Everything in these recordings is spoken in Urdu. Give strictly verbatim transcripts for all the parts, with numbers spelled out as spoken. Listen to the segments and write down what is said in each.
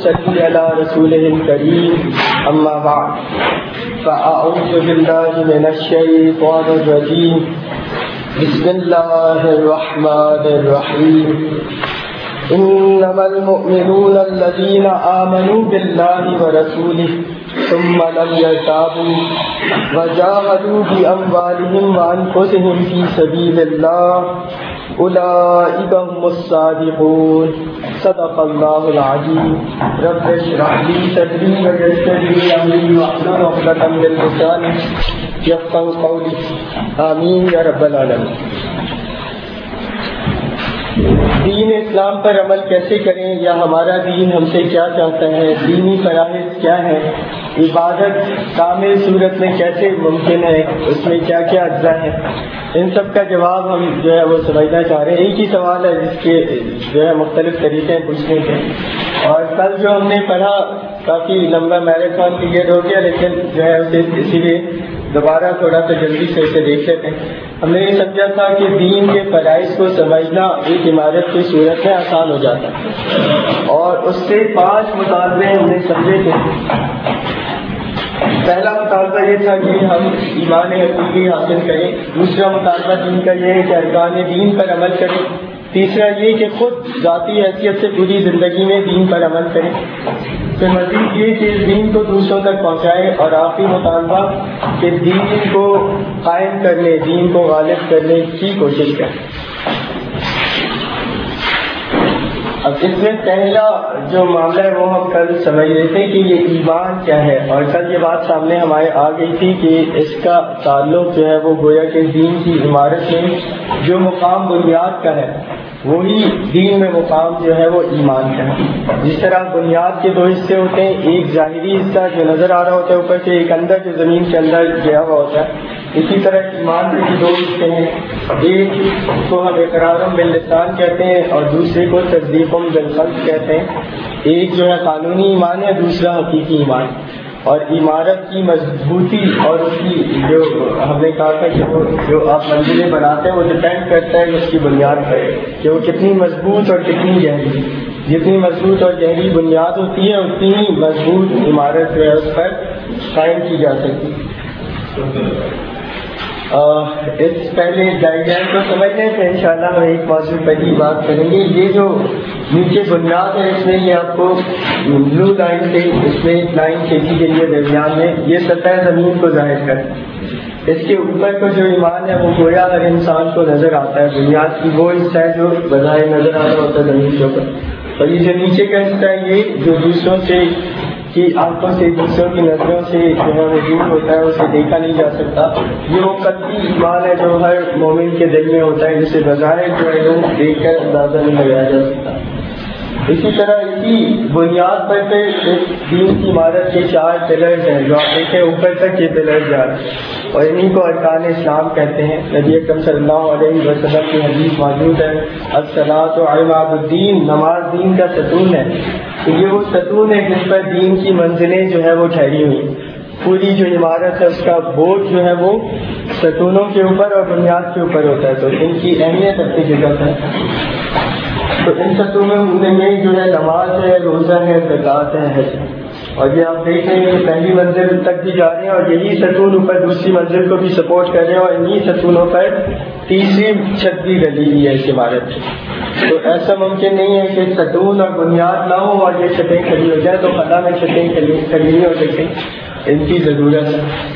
نصلي على رسوله الكريم أما بعد فأعوذ بالله من الشيطان الرجيم بسم الله الرحمن الرحيم إنما المؤمنون الذين آمنوا بالله ورسوله ثم لم يرتابوا وجاهدوا بأموالهم وأنفسهم في سبيل الله أولئك هم الصادقون صدق الله العظيم رب اشرح لي صدري ويسر لي أمري واحلل عقدة من لساني يفقهوا قولي آمين يا رب العالمين۔ دین اسلام پر عمل کیسے کریں یا ہمارا دین ہم سے کیا چاہتا ہے، دینی فرائض کیا ہے، عبادت کامل صورت میں کیسے ممکن ہے، اس میں کیا کیا اجزاء ہیں، ان سب کا جواب ہم جو ہے وہ سمجھنا چاہ رہے ہیں۔ ایک ہی سوال ہے جس کے جو ہے مختلف طریقے پوچھنے کے، اور کل جو ہم نے پڑھا کافی لمبا میراتھن پیریڈ ہو گیا، لیکن جو ہے اسے اسی لیے دوبارہ تھوڑا سا جلدی سے اسے دیکھ لیتے ہیں۔ ہم نے یہ سمجھا تھا کہ دین کے فرائض کو سمجھنا ایک عمارت کی صورت میں آسان ہو جاتا ہے، اور اس سے پانچ مطالبے ہم نے سمجھے تھے۔ پہلا مطالبہ یہ تھا کہ ہم ایمان حقیقی حاصل کریں، دوسرا مطالبہ دین کا یہ ہے کہ ارکان دین پر عمل کریں، تیسرا یہ کہ خود ذاتی حیثیت سے پوری زندگی میں دین پر عمل کریں، پھر مزید یہ کہ دین کو دوسروں تک پہنچائے، اور آخری مطالبہ کہ دین کو قائم کرنے، دین کو غالب کرنے کی کوشش کریں۔ اب اس میں پہلا جو معاملہ ہے وہ ہم کل سمجھ رہے تھے کہ یہ ایمان کیا ہے، اور کل یہ بات سامنے ہمارے آ گئی تھی کہ اس کا تعلق جو ہے وہ گویا کہ دین کی عمارت میں جو مقام بنیاد کا ہے وہی دین میں مقام جو ہے وہ ایمان کا ہے۔ جس طرح بنیاد کے دو حصے ہوتے ہیں، ایک ظاہری حصہ جو نظر آ رہا ہوتا ہے اوپر سے، ایک اندر جو زمین کے اندر گیا ہوا ہوتا ہے، اسی طرح ایمان کے بھی دو حصے ہیں، ایک کو ہم اقرار باللسان کہتے ہیں اور دوسرے کو تصدیق بالقلب کہتے ہیں۔ ایک جو ہے قانونی ایمان ہے، دوسرا حقیقی ایمان، اور عمارت کی مضبوطی اور اس کی جو ہم نے کہا تھا کہ وہ جو آپ منزلیں بناتے ہیں وہ ڈپینڈ کرتا ہے اس کی بنیاد پر کہ وہ کتنی مضبوط اور کتنی گہری، جتنی مضبوط اور گہری بنیاد ہوتی ہے اتنی ہی مضبوط عمارت جو ہے اس پر قائم کی جا سکتی ہے۔ اس پہلے گائیڈ لائن کو سمجھنے سے انشاءاللہ ہم ایک موضوع پہلی بات کریں گے۔ یہ جو نیچے بنیاد ہے اس میں یہ آپ کو بلو لائن سے اس میں ایک لائن کھینچی گئی ہے درمیان میں، یہ سطح زمین کو ظاہر کرتا ہے۔ اس کے اوپر کا جو ایمان ہے وہ گویا ہر انسان کو نظر آتا ہے، بنیاد کی وہ حصہ ہے جو بظاہر نظر آ رہا ہوتا ہے زمین کے اوپر، اور یہ جو نیچے کا حصہ ہے یہ جو دوسروں سے کی آنکھوں سے، دوسروں کی نظروں سے جو ہے وہ دور ہوتا ہے، اسے دیکھا نہیں جا سکتا، یہ وہ قلبی ایمان ہے جو ہر مومن کے دل میں ہوتا ہے، جسے بظاہر جو ہے وہ دیکھ کر اندازہ نہیں لگایا جا سکتا۔ اسی طرح اسی بنیاد پر پھر اس دین کی عمارت کے چار پلرز ہیں جو آپ دیکھیں اوپر تک یہ پلرز جا رہے ہیں، اور انہیں کو ارکان اسلام کہتے ہیں۔ نبی اکرم صلی اللہ علیہ وسلم کی حدیث موجود ہے، الصلاۃ عماد الدین، نماز دین کا ستون ہے۔ تو یہ وہ ستون ہے جس پر دین کی منزلیں جو ہے وہ ٹھہری ہوئی، پوری جو عمارت ہے اس کا بوجھ جو ہے وہ ستونوں کے اوپر اور بنیاد کے اوپر ہوتا ہے، تو ان کی اہمیت اپنی جگہ ہے۔ تو ان ستونوں میں جو ہے نماز ہے، روزہ ہے، زکوٰۃ ہے، حج ہے، اور یہ آپ دیکھ رہے ہیں کہ پہلی منزل تک بھی جا رہے ہیں، اور یہی ستون اوپر دوسری منزل کو بھی سپورٹ کر رہے ہیں، اور انہی ستونوں پر تیسری چھت بھی ڈلی ہوئی ہے اس عمارت سے۔ تو ایسا ممکن نہیں ہے کہ ستون اور بنیاد نہ ہو اور یہ چھتیں کھڑی ہو جائیں، تو خلا میں چھتیں کھڑی نہیں ہو سکتی، ان کی ضرورت ہے۔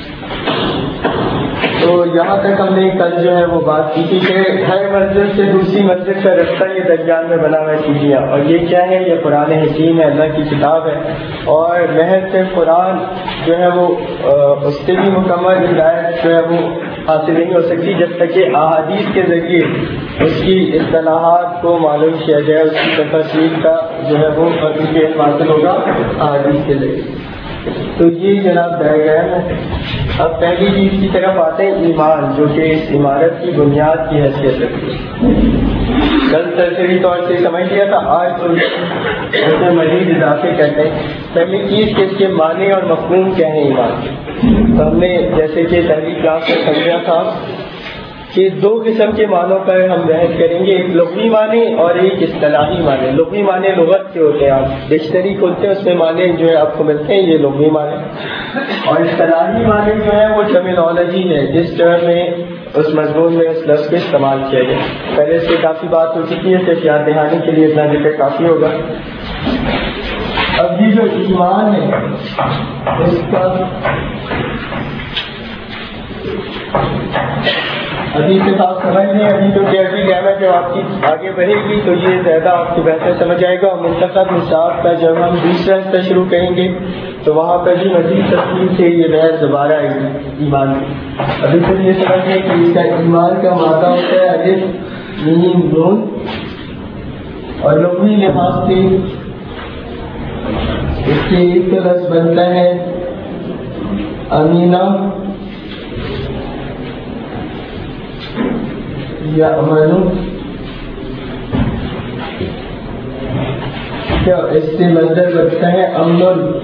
تو یہاں تک ہم نے کل جو ہے وہ بات کی تھی کہ ہر منزل سے دوسری منزل کا رستہ یہ درمیان میں بنا ہوا ہے سیڑھیاں، اور یہ کیا ہے؟ یہ قرآن حکیم ہے، اللہ کی کتاب ہے، اور محض سے قرآن جو ہے وہ اس سے بھی مکمل ہدایت جو ہے وہ حاصل نہیں ہو سکتی جب تک کہ احادیث کے ذریعے اس کی اصطلاحات کو معلوم کیا جائے، اس کی تفصیل کا جو ہے وہ علم حاصل ہوگا احادیث کے ذریعے۔ تو یہ جناب ڈائیگرام ہے۔ اب پہلی چیز کی طرف آتے ہیں ایمان، جو کہ اس عمارت کی بنیاد کی حیثیت رکھتی ہے۔ کل سرسری طور سے سمجھ لیا تھا، آج تو اسے مزید اضافے کہتے ہیں۔ پہلی چیز کہ اس کے معنی اور مفہوم کیا ہے ایمان کے، تو ہم نے جیسے کہ پہلی کلاس میں سمجھا تھا کہ دو قسم کے معنوں پر ہم بحث کریں گے، ایک لغوی معنی اور ایک اصطلاحی معنی۔ لغوی معنی لغت کے ہوتے ہیں، آپ ڈکشنری کھولتے ہیں اس میں معنی جو ہے آپ کو ملتے ہیں، یہ لغوی معنی۔ اور اصطلاحی معنی جو ہے وہ ٹرمینالوجی ہے، جس ٹرم میں اس مضمون میں اس لفظ کو استعمال کیا گیا۔ پہلے اس سے کافی بات ہو چکی ہے، صرف یاد دہانی کے لیے اتنا ذکر کافی ہوگا۔ اب یہ جو ایمان ہے اس کا ابھی سے آپ سمجھ لیں، ابھی تو عربی گرامر جب آپ کی آگے بڑھے گی تو یہ زیادہ آپ کو بہتر سمجھ آئے گا، اور منتخب نصاب کا جب ہم دوسرا حصہ شروع کریں گے تو وہاں پر بھی مزید تفصیل سے یہ بحث دوبارہ آئے گی ایمان کی۔ ابھی تو یہ سمجھ لیں کہ اس کا ایمان کا مادہ ہوتا ہے الف میم نون، اور لغوی لحاظ سے اس سے ایک تو لفظ بنتا ہے امینہ یا امن، کیا اس سے مصدر بنتا ہے امن،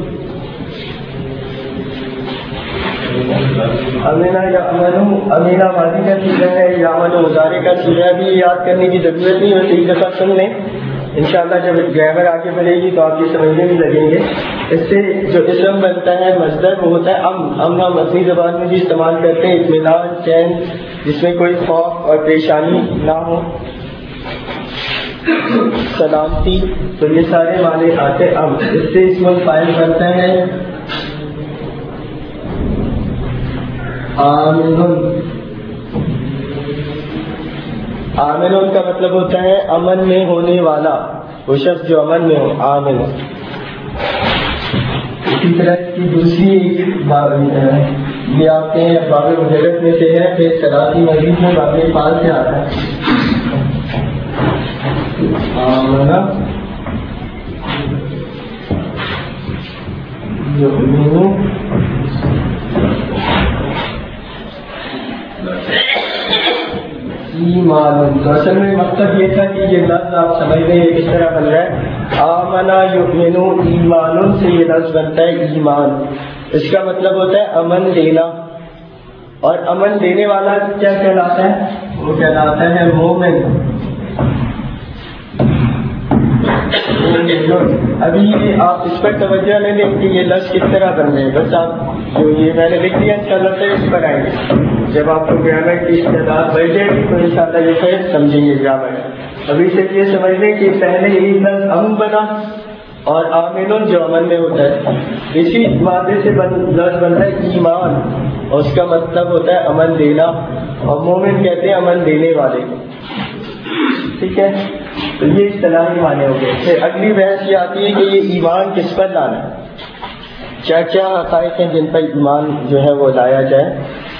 امینہ یا امن۔ امینہ ماضی کا سیغہ ہے یا امن مضارع کا سیغہ، بھی یاد کرنے کی ضرورت نہیں ہے، ایک دفعہ سن لیں انشاءاللہ جب گرامر آگے بڑھے گی تو آپ یہ سمجھنے بھی لگیں گے۔ اس سے جو اسم بنتا ہے مصدر وہ ہوتا ہے امن۔ امن ہم اپنی زبان میں بھی استعمال کرتے ہیں، اطمینان، چین، جس میں کوئی خوف اور پریشانی نہ ہو، سلامتی، تو یہ سارے معنی آتے ہیں امن۔ اس سے اسم الفاعل بنتا ہے آمن۔ آمن کا مطلب ہوتا ہے امن میں ہونے والا، وہ شخص جو امن میں ہو، آمن۔ اسی طرح کی دوسری باب یہ آپ کے باب مجرد میں سے ہے، پھر صلاحی مزید میں باب فعال سے آتا ہے۔ آمن یؤمن ایمان، تو اصل میں مقصد یہ تھا کہ یہ لفظ آپ سمجھ لیں یہ کس طرح بن رہا ہے۔ آمنا یؤمن ایمان سے یہ لفظ بنتا ہے ایمان، اس کا مطلب ہوتا ہے امن دینا، اور امن دینے والا کیا کہلاتا ہے؟ وہ کہلاتا ہے مومن۔ ابھی آپ اس پر توجہ لے لیں کہ یہ لفظ کس طرح بن رہے ہیں، بس آپ جو یہ میں نے لکھ دیا انشاءاللہ سے اس پر آئیں گے، جب آپ کو گرامر کی استعداد بڑھ جائے گی تو انشاءاللہ یہ خیر سمجھیں گے گرامر۔ ابھی سے یہ سمجھ لیں کہ پہلے ایک لفظ امن بنا اور آمن جو امن میں ہوتا ہے، اسی مادے سے لفظ بنتا ہے ایمان، اور اس کا مطلب ہوتا ہے امن دینا، اور مومن کہتے ہیں امن دینے والے۔ ٹھیک ہے، تو یہ اصطلاحی معنی ہو گئے۔ پھر اگلی بحث یہ آتی ہے کہ یہ ایمان کس پر لانا ہے، کیا کیا حقائق ہیں جن پر ایمان جو ہے وہ لایا جائے۔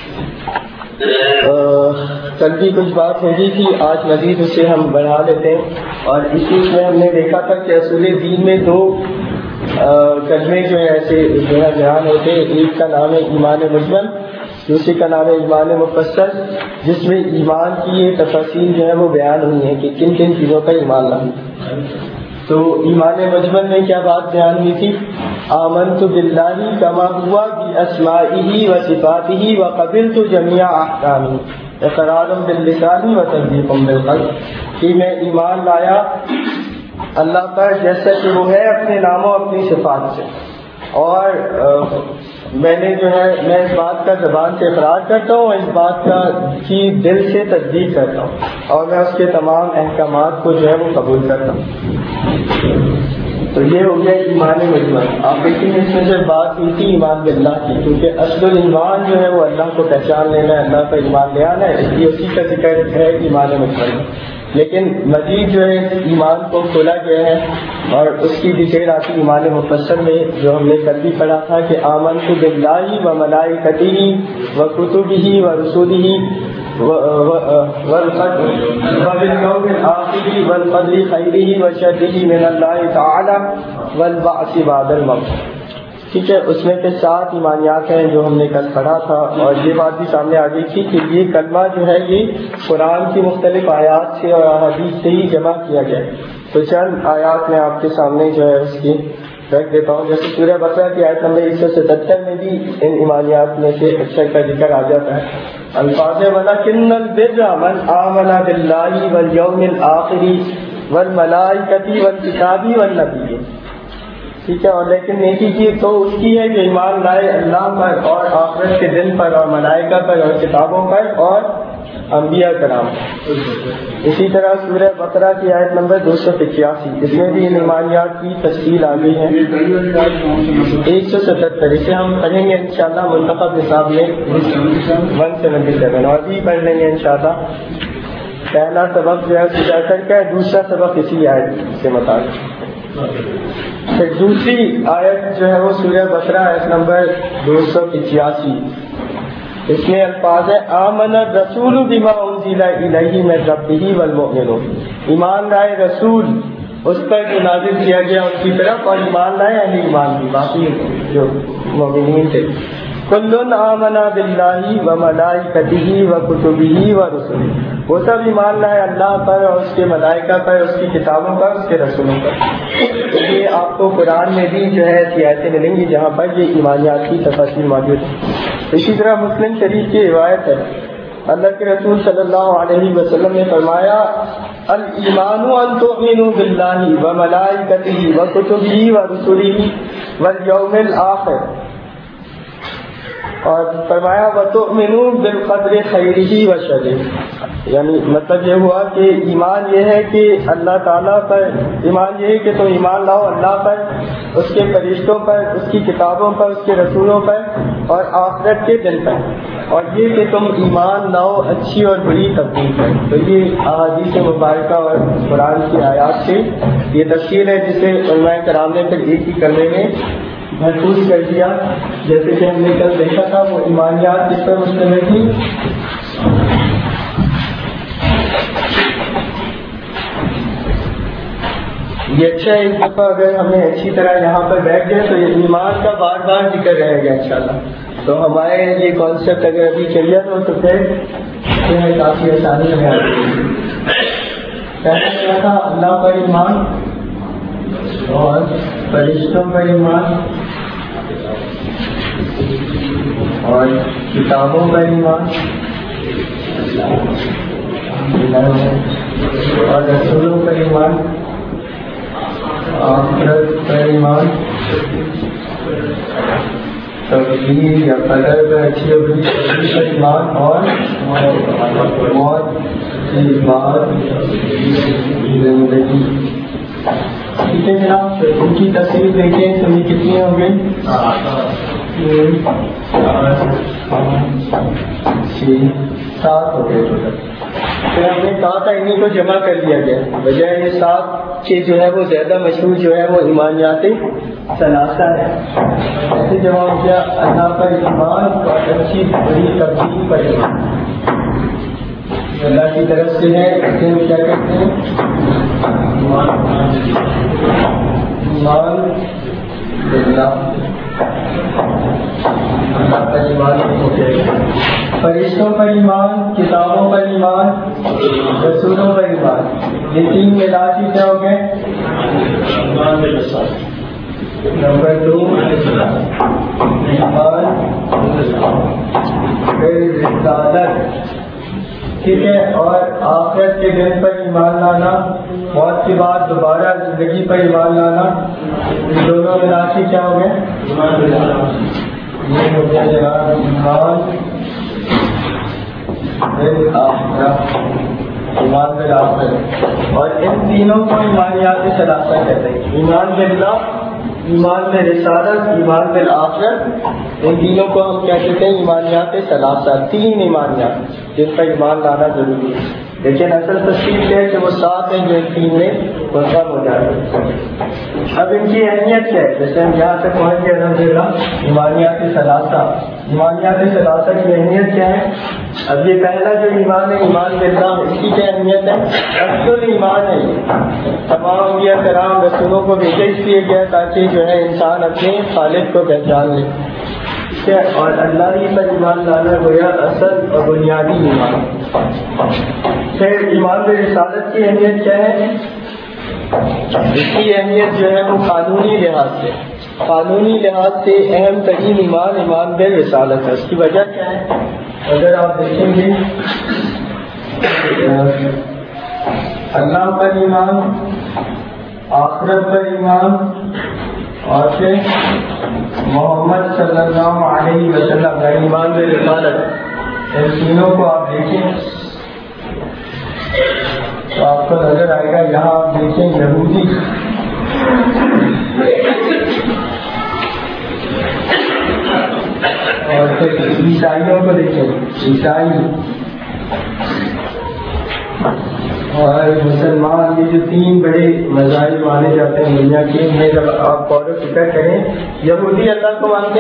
کل بھی کچھ بات ہو گئی تھی، آج مزید اسے ہم بڑھا لیتے ہیں، اور اسی میں ہم نے دیکھا تھا کہ اصول دین میں دو کلمے جو ہے ایسے جو ہے بیان ہوتے ہیں، ایک کا نام ہے ایمان مجمل، دوسری کا نام ہے ایمان مفصل، جس میں ایمان کی یہ تفصیل جو ہے وہ بیان ہوئی ہے کہ کن کن چیزوں کا ایمان لانا۔ تو ایمان مجمل میں کیا بات بیان ہوئی تھی؟ آمنت باللہ کما ہوا باسمائہ و صفاتہ وقبلت جمیع احکامہ اقرار باللسان و تصدیق بالقلب، کہ میں ایمان لایا اللہ پر جیسا کہ وہ ہے اپنے ناموں اپنی صفات سے، اور میں نے جو ہے میں اس بات کا زبان سے اقرار کرتا ہوں، اس بات کا کی دل سے تصدیق کرتا ہوں، اور میں اس کے تمام احکامات کو جو ہے وہ قبول کرتا ہوں۔ تو یہ ہو گیا ایمان مجمل۔ آپ دیکھیں گے اس میں سے بات ہوئی تھی ایمان باللہ کی، کیونکہ اصل ایمان جو ہے وہ اللہ کو پہچان لینا ہے، اللہ پر ایمان لے آنا ہے، اس لیے اسی کا ذکر ہے ایمان مجمل۔ لیکن مزید جو ہے ایمان کو کھولا گیا ہے اور اس کی ڈیٹیل آتی ایمان مفصل میں، جو ہم نے کل بھی پڑھا تھا کہ آمنت باللہ و ملائکتہ و کتبہ و رسولہ وباليوم الآخر والقدر خیرہ و شرہ من اللہ تعالی والبعث بعد الموت۔ ٹھیک ہے، اس میں کے سات ایمانیات ہیں جو ہم نے کل پڑھا تھا، اور یہ بات بھی سامنے آ گئی تھی کہ یہ کلمہ جو ہے یہ قرآن کی مختلف آیات سے اور احادیث سے ہی جمع کیا گیا ہے۔ تو چند آیات میں آپ کے سامنے جو ہے اس کی رکھ دیتا ہوں. جیسے سورہ بقرہ کی آیت نمبر ایک سو ستہتر میں بھی ان ایمانیات میں سے اکثر کا ذکر آ جاتا ہے. الفاظ وَلَكِنَّ الْبِرَّ مَنْ آمَنَ بِاللَّهِ وَالْيَوْمِ الْآخِرِ وَالْمَلَائِكَةِ وَالْكِتَابِ وَالنَّبِيِّينَ. ٹھیک ہے. اور لیکن نیکی کی تو اس کی ہے جو ایمان لائے اللہ پر اور آخرت کے دن پر اور ملائکہ پر اور کتابوں پر اور انبیاء کرام. اسی طرح سورہ بقرہ کی آیت نمبر دو سو پچاسی، اس میں بھی ان ایمانیات کی تفصیل آ گئی ہے. ایک سو ستہتر اسے ہم پڑھیں گے انشاءاللہ منتخب نصاب میں ون سیونٹی سیون، اور بھی پڑھ لیں گے انشاءاللہ. پہلا سبق جو ہے ستہتر کا ہے، دوسرا سبق اسی آیت سے متعلق. پھر دوسری آیت جو ہے وہ سورہ بقرہ آیت نمبر دو سو پچاسی، اس میں الفاظ ہے آمن الرسول بما انزل الیہ من ربہ والمؤمنون. ایمان لائے رسول اس پر جو نازل کیا گیا ان کی طرف، اور ایمان لائے اہل ایمان بھی باقی جو مومنین تھے. کل آمن باللہ وملائکتہ وکتبہ ورسلہ. وہ سب ایمان لائے اللہ پر اور اس کے ملائکہ پر، اس کی کتابوں پر، اس کے رسولوں پر. یہ آپ کو قرآن میں بھی جو ہے ایسی آیتیں ملیں گی جہاں پر یہ ایمانیات کی تفاصیل موجود ہے. اسی طرح مسلم شریف کی روایت ہے، اللہ کے رسول صلی اللہ علیہ وسلم نے فرمایا الایمان ان تؤمنوا باللہ وملائکتہ وکتبہ ورسلہ والیوم الآخر، اور فرمایا وتؤمنوا بالقدر خیرہ وشرہ. یعنی مطلب یہ ہوا کہ ایمان یہ ہے کہ اللہ تعالیٰ پر، ایمان یہ ہے کہ تم ایمان لاؤ اللہ پر، اس کے فرشتوں پر، اس کی کتابوں پر، اس کے رسولوں پر اور آخرت کے دن پر، اور یہ کہ تم ایمان لاؤ اچھی اور بری تبدیل پر. تو یہ احادیث مبارکہ اور قرآن کی آیات سے یہ تفصیل ہے جسے علماء کرام نے پھر ایک ہی کرنے میں محفوظ کر دیا. جیسے کہ ہم نے کل دیکھا تھا وہ ایمانیات جس پر مشتمل تھی. یہ اچھا ایک دفعہ اگر ہمیں اچھی طرح یہاں پر بیٹھ گئے تو یہ ایمان کا بار بار ذکر رہے گا انشاءاللہ. تو ہمارے یہ کانسیپٹ اگر ابھی کلیئر ہو تو پھر کافی آسانی میں آ گئی. پہلا کیا تھا؟ اللہ پر ایمان اور فرشتوں پر ایمان اور کتابوں پر ایمان اور رسولوں پر ایمان، آخرت پر ایمان، تقدیر یا قدر پر اچھی اور بری پر ایمان، اور موت کے بعد زندگی. ٹھیک ہے جناب. ان کی تصویر دیکھیں تو یہ کتنی ہو گئی؟ سات ہو گئے ٹوٹل. پھر ہم نے کہا تھا انہیں کو جمع کر دیا گیا، بجائے یہ سات کے جو ہے وہ زیادہ مشہور جو ہے وہ ایمانیات ثلاثہ ہے. ایسے جمع ہو گیا اللہ پر ایمان اور اچھی بڑی تبدیل پر ایمان. اللہ کی طرف سے ہے، اسے ہم کیا کہتے ہیں؟ ایمان باللہ. اللہ پر ایمان ہو گیا. فرشتوں پر ایمان، کتابوں پر ایمان، رسولوں پر ایمان. یہ تین ملا کے کیا ہو گئے؟ نمبر دو ایمان، پھر رسالت. ٹھیک ہے. اور آخرت کے دن پر ایمان لانا، موت کے بعد دوبارہ زندگی پر ایمان لانا. ان دونوں ملا کے کیا ہو گئے؟ یہ ہو گیا جناب ایمان بالآخرت، ایمان بالآخرت. اور ان تینوں کو ایمانیات ثلاثہ کہتے ہیں. ایمان باللہ، ایمان میں رسالت، ایمان بالآخرت. ان تینوں کو ہم کیا کہتے ہیں؟ ایمانیات ثلاثہ. تین ایمانیات جن پر ایمان لانا ضروری ہے. لیکن اصل تصویر یہ ہے کہ وہ سات ہیں جو ان تین میں منظم ہو جائے گا. اب ان کی اہمیت کیا ہے؟ جیسے ہم یہاں تک پہنچ گئے الحمد للہ ایمانیات ثلاثہ. ایمانیات ثلاثہ کی اہمیت کیا ہے؟ اب یہ پہلا جو ایمان ہے ایمان باللہ، اس کی کیا اہمیت ہے؟ اصل ایمان ہے. تمام انبیاء کرام رسولوں کو بھیجا اس لیے گیا تاکہ جو ہے انسان اپنے خالق کو پہچان لے. اور اللہ ہی پر ایمان لانا گویا اصل اور بنیادی ایمان. پھر ایمان بالرسالت کی اہمیت کیا ہے؟ اس کی اہمیت جو ہے وہ قانونی لحاظ سے قانونی لحاظ سے اہم ترین ایمان ایمان بالرسالت ہے. اس کی وجہ کیا ہے؟ اگر آپ دیکھیں گے اللہ پر ایمان، آخرت پر ایمان اور پھر محمد صلی اللہ علیہ وسلم کا ایمان بالرسالت، ان تینوں کو آپ دیکھیں تو آپ کو نظر آئے گا. یہاں آپ دیکھیں یہودی اور پھر عیسائیوں کو دیکھیں، عیسائی اور مسلمان، یہ جو تین بڑے مذاہب مانے جاتے ہیں دنیا کے، ان میں جب آپ غور و فکر کریں، یہودی اللہ کو مانتے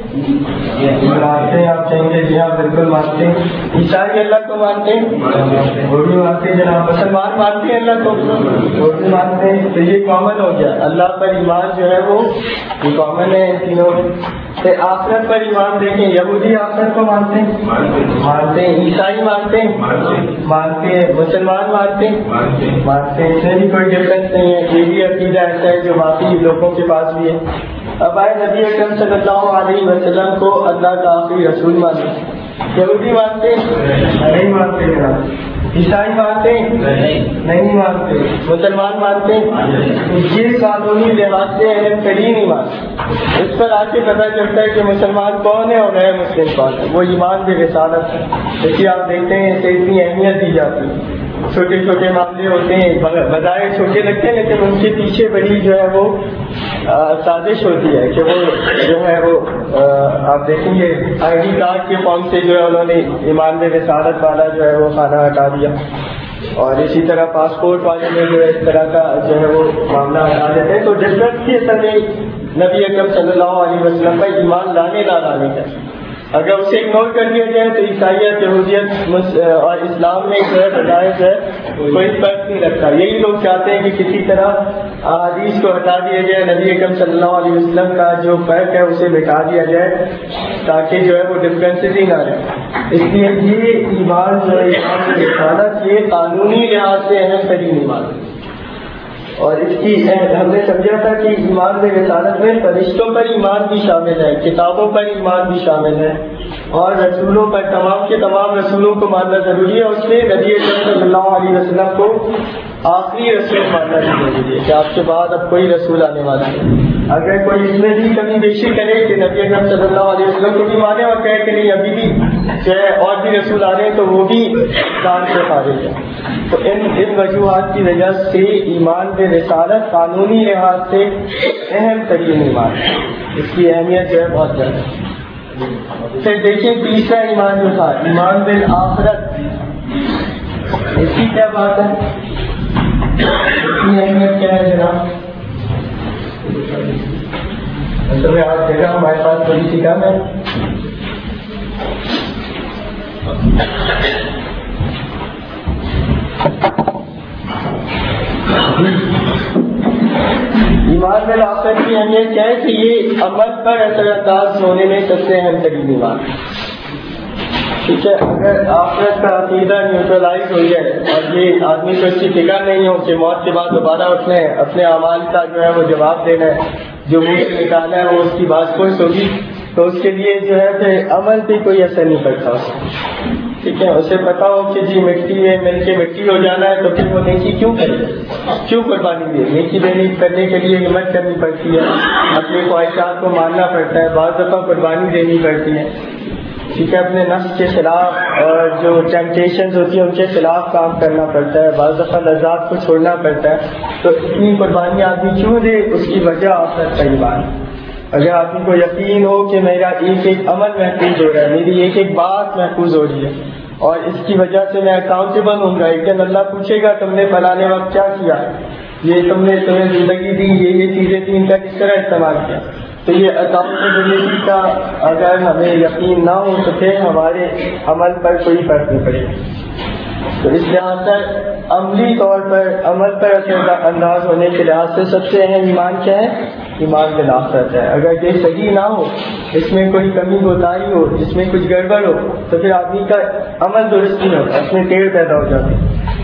ہیں مانتے ہیں آپ کہیں گے جی ہاں بالکل مانتے ہیں. عیسائی اللہ کو مانتے ہیں، وہ بھی مانتے ہیں جناب. مسلمان مانتے ہیں اللہ کو، وہ بھی مانتے ہیں. تو یہ کامن ہو گیا، اللہ پر ایمان جو ہے وہ یہ کامن ہے ان تینوں میں. پھر آخرت پر ایمان دیکھیں، یہودی آخرت کو مانتے ہیں مانتے ہیں عیسائی مانتے ہیں مانتے ہیں مسلمان مانتے ہیں مانتے ہیں. اس میں بھی کوئی ڈفرینس نہیں ہے. یہ بھی عقیدہ ایسا ہے جو باقی لوگوں کے پاس بھی ہے. اب آئے نبی اکرم صلی اللہ علیہ وسلم کو اللہ کا آخری رسول مانتے ہیں. یہودی مانتے نہیں مانتے جناب. عیسائی مانتے نہیں مانتے. مسلمان مانتے. یہ قانونی لحاظ سے اہم ترین ایمان. اس پر آ کے پتہ چلتا ہے کہ مسلمان کون ہے اور غیر مسلم کون ہے. وہ ایمان بالرسالت ہے. دیکھیے آپ دیکھتے ہیں اسے اتنی اہمیت دی جاتی ہے. چھوٹے چھوٹے معاملے ہوتے ہیں، بظاہر چھوٹے لگتے ہیں لیکن ان کے پیچھے بڑی جو ہے وہ سازش ہوتی ہے کہ وہ جو ہے وہ آپ دیکھیں گے آئی ڈی کارڈ کے فارم سے جو ہے انہوں نے ایمان بالرسالت والا جو ہے وہ کھانا ہٹا دیا، اور اسی طرح پاسپورٹ والے میں جو ہے اس طرح کا جو ہے وہ معاملہ ہٹا دیتے ہیں. تو ڈفرینس کی اصل میں نبی اکرم صلی اللہ علیہ وسلم کا ایمان لانے لا لانے کا. اگر اسے اگنور کر دیا جائے تو عیسائیت، یہودیت اور اسلام میں جو ہے بدائش ہے کوئی فرق نہیں لگتا. یہی لوگ چاہتے ہیں کہ کسی طرح احادیث کو ہٹا دیا جائے، نبی اکرم صلی اللہ علیہ وسلم کا جو فرق ہے اسے مٹا دیا جائے تاکہ جو ہے وہ ڈفرینسز ہی نہ رہے. اس لیے یہ ایمان جو ہے ایمان بالرسالت یہ قانونی لحاظ سے اہم ترین ایمان ہے. اور اس کی ہم نے سمجھا تھا کہ ایمان بالرسالت میں فرشتوں پر ایمان بھی شامل ہے، کتابوں پر ایمان بھی شامل ہے، اور رسولوں پر تمام کے تمام رسولوں کو ماننا ضروری ہے. اس میں نبی اکرم صلی اللہ علیہ وسلم کو آخری رسول ماننا بھی ضروری ہے کہ آپ کے بعد اب کوئی رسول آنے والا ہے. اگر کوئی اس میں بھی کمی بیشی کرے کہ نبی اکرم صلی اللہ علیہ وسلم کو بھی مانے اور کہے کہ نہیں ابھی بھی جو ہے اور بھی رسول آ رہے ہیں تو وہ بھی کام سے خارج ہے. تو ان ان وجوہات کی وجہ سے ایمان بالرسالت قانونی لحاظ سے اہم ترین ایمان ہے. اس کی اہمیت جو ہے بہت زیادہ ہے. پھر دیکھیں تیسرا ایمان جو تھا ایمان بالآخرت، اس کی کیا بات ہے، اس کی اہمیت کیا ہے جناب؟ اصل میں آج جگہ ہمارے پاس بڑی سی کم ہے. ایمان بالآخرت کی اہمیت کیا ہے کہ یہ عمل پر اثر انداز ہونے میں سب سے اہم ترین ایمان. ٹھیک ہے، اگر آخرت کا عقیدہ نیوٹرلائز ہو جائے اور یہ آدمی کو اس کی فکر نہیں ہو کہ موت کے بعد دوبارہ اٹھنا ہے، اپنے اعمال کا جو ہے وہ جواب دینا ہے، جو منہ سے نکالنا ہے وہ اس کی بات پوچھ ہوگی، تو اس کے لیے جو ہے پھر عمل پہ کوئی اثر نہیں پڑتا. ٹھیک ہے، اسے پتا ہو کہ جی مٹی ہے مل کے مٹی ہو جانا ہے، تو پھر وہ نیکی کیوں کرے، کیوں قربانی دے. نیکی دینے کرنے کے لیے ہمت کرنی پڑتی ہے، اپنی خواہشات کو ماننا پڑتا ہے، بعض دفعہ قربانی دینی پڑتی ہے. ٹھیک ہے، اپنے نفس کے خلاف اور جو ٹیمپٹیشنز ہوتی ہیں ان کے خلاف کام کرنا پڑتا ہے، بعض دفعہ لذات کو چھوڑنا پڑتا ہے. تو اتنی قربانی آدمی کیوں دے، اس کی وجہ آخرت کا ایمان. اگر آدمی کو یقین ہو کہ میرا ایک ایک عمل محفوظ ہو رہا ہے، میری ایک ایک بات محفوظ ہو رہی ہے اور اس کی وجہ سے میں اکاؤنٹیبل ہوں گا، ایک دن اللہ پوچھے گا تم نے فلانے وقت کیا کیا، یہ تم نے تمہیں زندگی دی، یہ یہ چیزیں تھی، ان کا کس طرح استعمال کیا. تو یہ اکاؤنٹیبلٹی کا اگر ہمیں یقین نہ ہو تو پھر ہمارے عمل پر کوئی فرق نہیں پڑے گا. تو اس لحاظ سے عملی طور پر عمل پر اثر انداز ہونے کے لحاظ سے سب سے اہم ایمان کیا ہے، ایمان بالآخرت ہے. اگر یہ صحیح نہ ہو، اس میں کوئی کمی کوتاہی ہو، اس میں کچھ گڑبڑ ہو، تو پھر آدمی کا عمل درست نہیں ہوتا، اس میں ٹیڑھ پیدا ہو جاتی ہے.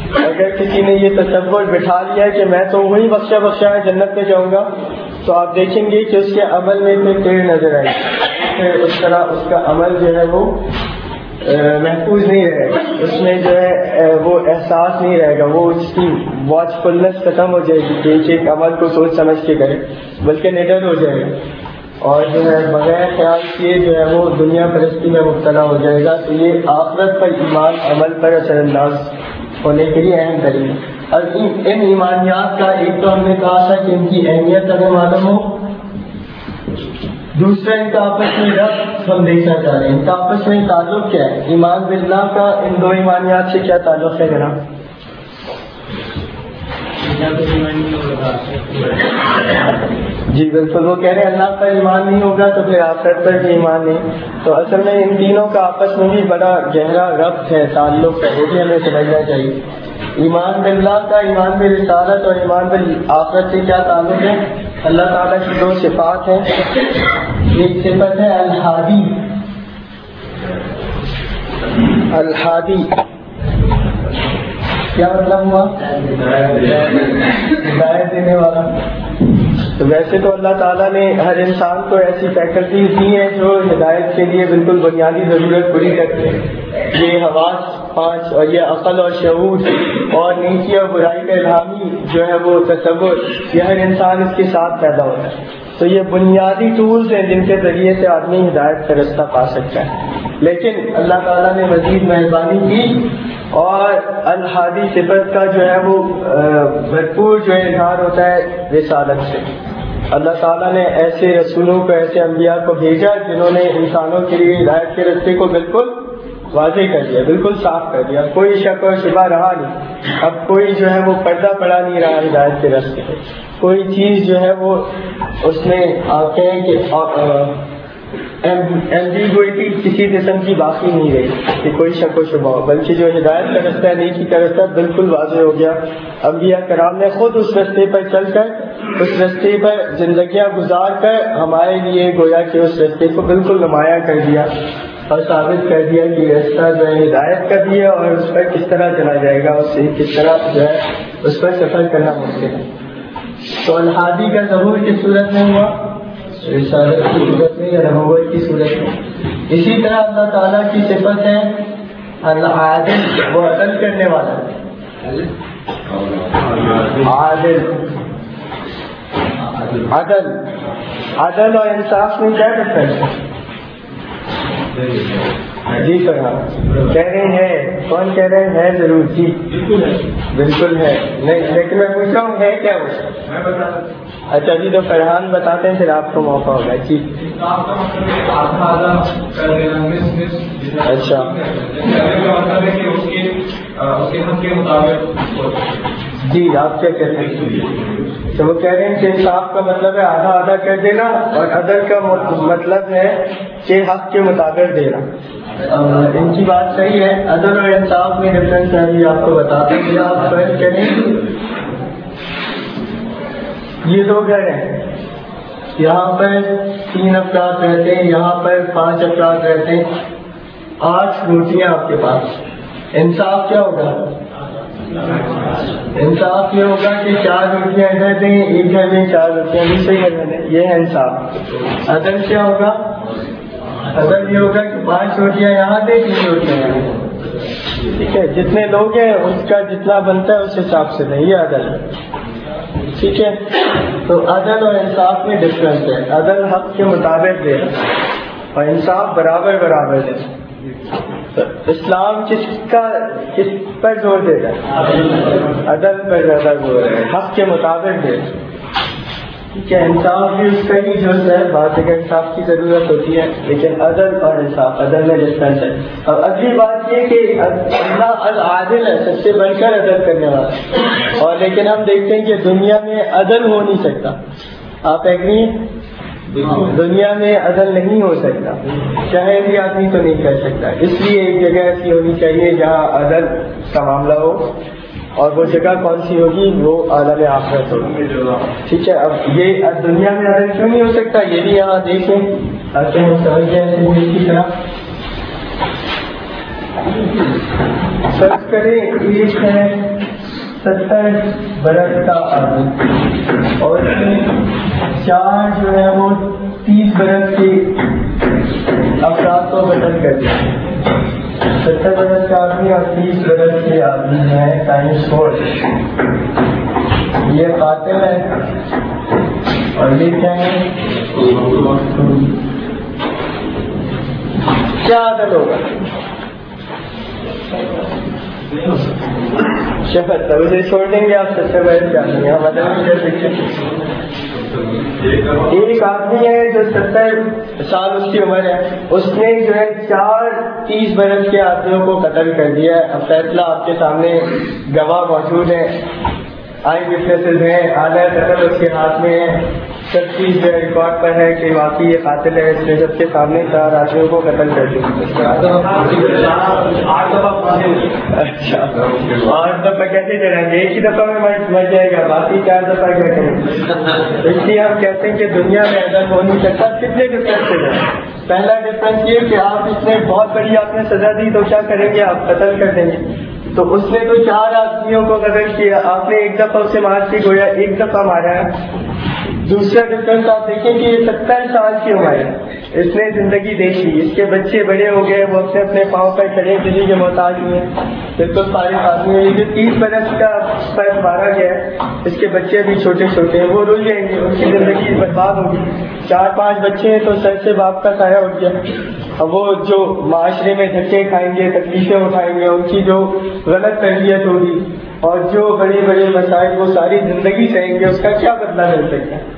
اگر کسی نے یہ تصور بٹھا لیا کہ میں تو وہی بخشا بخشا ہے جنت میں جاؤں گا، تو آپ دیکھیں گے کہ اس کے عمل میں کوئی ٹیڑھ نظر آئے گی، اس طرح اس کا عمل جو ہے وہ محفوظ نہیں رہے گا، اس میں جو ہے وہ احساس نہیں رہے گا، وہ اس کی واچ فلنس ختم ہو جائے گی کہ ایک ایک عمل کو سوچ سمجھ کے کرے، بلکہ نڈر ہو جائے گا اور جو ہے بغیر خیال کیے جو ہے وہ دنیا پرستی میں مبتلا ہو جائے گا۔ تو یہ آخرت پر ایمان عمل پر اثر انداز ہونے کے لیے اہم دلیل ہے۔ اور ان ایمانیات کا ایک تو ہم نے کہا تھا کہ ان کی اہمیت ہمیں معلوم ہو، دوسرا ان کا آپس میں ربط ہم دیکھنا چاہ رہے ہیں، ان کا آپس میں تعلق کیا ہے، ایمان باللہ کا ان دو ایمانیات سے کیا تعلق ہے جناب؟ جی بالکل، وہ کہہ رہے ہیں اللہ پر ایمان نہیں ہوگا تو پھر آخرت پر بھی ایمان نہیں، تو اصل میں ان تینوں کا آپس میں بھی بڑا گہرا ربط ہے، تعلق ہے، وہ بھی ہمیں سمجھنا چاہیے۔ ایمان باللہ کا ایمان بالرسالت اور ایمان بالآخرت سے کیا تعلق ہے؟ اللہ تعالیٰ کی دو صفات ہیں، ایک صفت ہے الہادی، الہادی کیا مطلب ہوا؟ ہدایت دینے والا۔ تو ویسے تو اللہ تعالیٰ نے ہر انسان کو ایسی فیکلٹیز دی ہیں جو ہدایت کے لیے بالکل بنیادی ضرورت پوری کرتے ہیں، یہ حواس پانچ اور یہ عقل اور شعور اور نیکی اور برائی کا الہامی جو ہے وہ تصور، یہ ہر انسان اس کے ساتھ پیدا ہوتا ہے۔ تو یہ بنیادی ٹولز ہیں جن کے ذریعے سے آدمی ہدایت کا رستہ پا سکتا ہے، لیکن اللہ تعالیٰ نے مزید مہربانی کی اور الہادی صفت کا جو ہے وہ بھرپور جو ہے اظہار ہوتا ہے رسالت سے۔ اللہ تعالیٰ نے ایسے رسولوں کو، ایسے انبیاء کو بھیجا جنہوں نے انسانوں کے لیے ہدایت کے رستے کو بالکل واضح کر دیا، بالکل صاف کر دیا، کوئی شک و شبہ رہا نہیں، اب کوئی جو ہے وہ پردہ پڑا نہیں رہا ہدایت کے راستے پہ، کوئی چیز جو ہے وہ اس میں آتے ہیں کہ ایمبیگوئٹی کسی قسم کی باقی نہیں رہی کہ کوئی شک و شبہ ہو، بلکہ جو ہدایت کا رستہ ہے، نیکی کا رستہ بالکل واضح ہو گیا۔ انبیاء کرام نے خود اس رستے پر چل کر، اس رستے پر زندگیاں گزار کر ہمارے لیے گویا کہ اس رستے کو بالکل نمایاں کر دیا اور ثابت کر دیا کہ یہ رستہ جو ہے ہدایت کا بھی ہے اور اس پر کس طرح چلا جائے گا، اس سے کس طرح جو ہے اس پر سفر کرنا ممکن ہے۔ تو الہادی کا ظہور کس صورت میں ہوا؟ رسالت کی صورت میں یا نبوت کی صورت میں۔ اسی طرح اللہ تعالیٰ کی صفت ہے العادل، وہ عدل کرنے والا، عادل، عدل عدل اور انصاف میں کیا ڈفرنس ہے؟ جی سر، کہہ رہے ہیں، کون کہہ رہے ہیں؟ ہے ضرور، جی بالکل ہے، نہیں لیکن میں پوچھ رہا ہوں ہے کیا وہ؟ اچھا جی، تو فرحان بتاتے ہیں پھر آپ کو موقع ہوگا۔ جی اچھا جی، آپ کیا کہتے ہیں؟ تو وہ کہہ رہے ہیں کہ انصاف کا مطلب ہے آدھا آدھا کر دینا اور عدل کا مطلب ہے کہ حق کے مطابق دینا۔ ان کی بات صحیح ہے، عدل اور انصاف میں ڈفرینس ہے، یہ آپ کو بتاتے ہیں۔ آپ فرض کریں یہ دو گھر ہیں، یہاں پر تین افراد رہتے ہیں، یہاں پر پانچ افراد رہتے ہیں، آٹھ روٹیاں آپ کے پاس، انصاف کیا ہوگا؟ انصاف یہ ہوگا کہ چار روٹیاں ادھر دیں، ایک گھر میں چار روٹیاں دوسرے گھر میں دیں، یہ ہے انصاف۔ عدل کیا ہوگا؟ عدل یہ ہوگا کہ پانچ روٹیاں یہاں دیں، تین روٹیاں یہاں دیں، ٹھیک ہے، جتنے لوگ ہیں اس کا جتنا بنتا ہے اس حساب سے دیں، یہ عدل ہے، ٹھیک ہے۔ تو عدل اور انصاف میں ڈفرینس ہے، عدل حق کے مطابق دے اور انصاف برابر برابر دے۔ تو اسلام کس کا کس پر زور دے رہا ہے؟ عدل پر زیادہ زور ہے، حق کے مطابق دے، ٹھیک ہے۔ انصاف بھی اس کا ہی جز ہے، بات ہے کہ انصاف کی ضرورت ہوتی ہے، لیکن عدل اور انصاف، عدل میں ڈفرینس ہے۔ اور اگلی بات یہ کہ اللہ العادل ہے، سب سے بڑھ کر عدل کرنے والا، اور لیکن ہم دیکھتے ہیں کہ دنیا میں عدل ہو نہیں سکتا، آپ ایگری؟ دنیا میں عدل نہیں ہو سکتا، چاہے بھی آدمی تو نہیں کر سکتا، اس لیے ایک جگہ ایسی ہونی چاہیے جہاں عدل کا معاملہ ہو، اور وہ جگہ کون سی ہوگی؟ وہ عالم آخرت ہوگی، ٹھیک ہے۔ اب یہ دنیا میں عدل کیوں نہیں ہو سکتا یہ بھی یہاں دیکھیں، آتے ہیں سمجھ جائیں کی طرح۔ فرض کریں ایک ہے ستر برس کا آدمی اور اس میں چار جو ہے وہ تیس برس کے افراد کو قتل کر دیا. ستر برس کا آدمی اور تیس برس کے آدمی ہے ٹائم فور. یہ قاتل ہے اور یہ کیا ہے؟ کیا عدل ہوگا؟ شفت اسے چھوڑ دیں گے آپ ستر برس کا آدمی. ہم عدل نہیں کر سکتے. ایک آدمی ہے جو ستر سال اس کی عمر ہے, اس نے جو ہے چار تیس برس کے آدمیوں کو قتل کر دیا ہے. اب فیصلہ آپ کے سامنے, گواہ موجود ہے, آئی وٹنسز ہیں, آلہ قتل اس کے ہاتھ میں ہے, سب چیز جو ریکارڈ پر ہے کہ واقعی یہ قاتل ہے. اس نے سب کے سامنے چار آدمیوں کو قتل کر دیا. اچھا, آٹھ دفعہ کیسے چلیں گے؟ ایک ہی دفعہ میں مر جائے گا, باقی چار دفعہ کیا کریں گے؟ اس لیے ہم کہتے ہیں کہ دنیا میں عدل ہو نہیں سکتا. کتنے ڈفرینس ہے؟ پہلا ڈفرینس یہ کہ آپ اس نے بہت بڑی آپ نے سزا دی تو کیا کریں گے؟ آپ قتل کر دیں گے. تو اس نے تو چار آدمیوں کو قتل کیا, آپ نے ایک دفعہ اسے مار کے گویا ایک دفعہ مارا ہے. دوسرا ڈفرینس آپ دیکھیں کہ یہ ستر سال کی عمر ہے, اس نے زندگی دیکھی, اس کے بچے بڑے ہو گئے, وہ اپنے اپنے پاؤں پر کھڑے, کسی کے محتاج ہوئے, بالکل سارے آدمی ہیں. یہ جو تیس برس کا فرد مارا گیا ہے, اس کے بچے بھی چھوٹے چھوٹے ہیں, وہ رل جائیں گے, ان کی زندگی برباد ہوگی. چار پانچ بچے ہیں تو سر سے باپ کا سایہ اٹھ گیا. اب وہ جو معاشرے میں دھکے کھائیں گے, تکلیفیں اٹھائیں گے, ان کی جو غلط تربیت ہوگی اور جو بڑے بڑے مسائل وہ ساری زندگی سہیں گے, اس کا کیا بدلہ مل سکتا ہے؟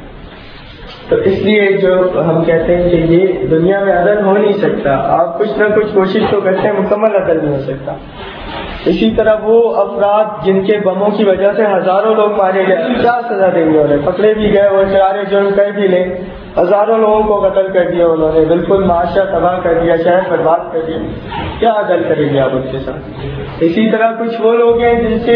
تو اس لیے جو ہم کہتے ہیں کہ یہ دنیا میں عدل ہو نہیں سکتا. آپ کچھ نہ کچھ کوشش تو کرتے ہیں, مکمل عدل نہیں ہو سکتا. اسی طرح وہ افراد جن کے بموں کی وجہ سے ہزاروں لوگ مارے گئے, کیا سزا دیں گے انہیں؟ پکڑے بھی گئے, وہ سارے جرم کر بھی لیں, ہزاروں لوگوں کو قتل کر دیا انہوں نے, بالکل معاشرہ تباہ کر دیا, شہر برباد کر دیا. کیا عدل کریں گے آپ ان کے ساتھ؟ اسی طرح کچھ وہ لوگ ہیں جن سے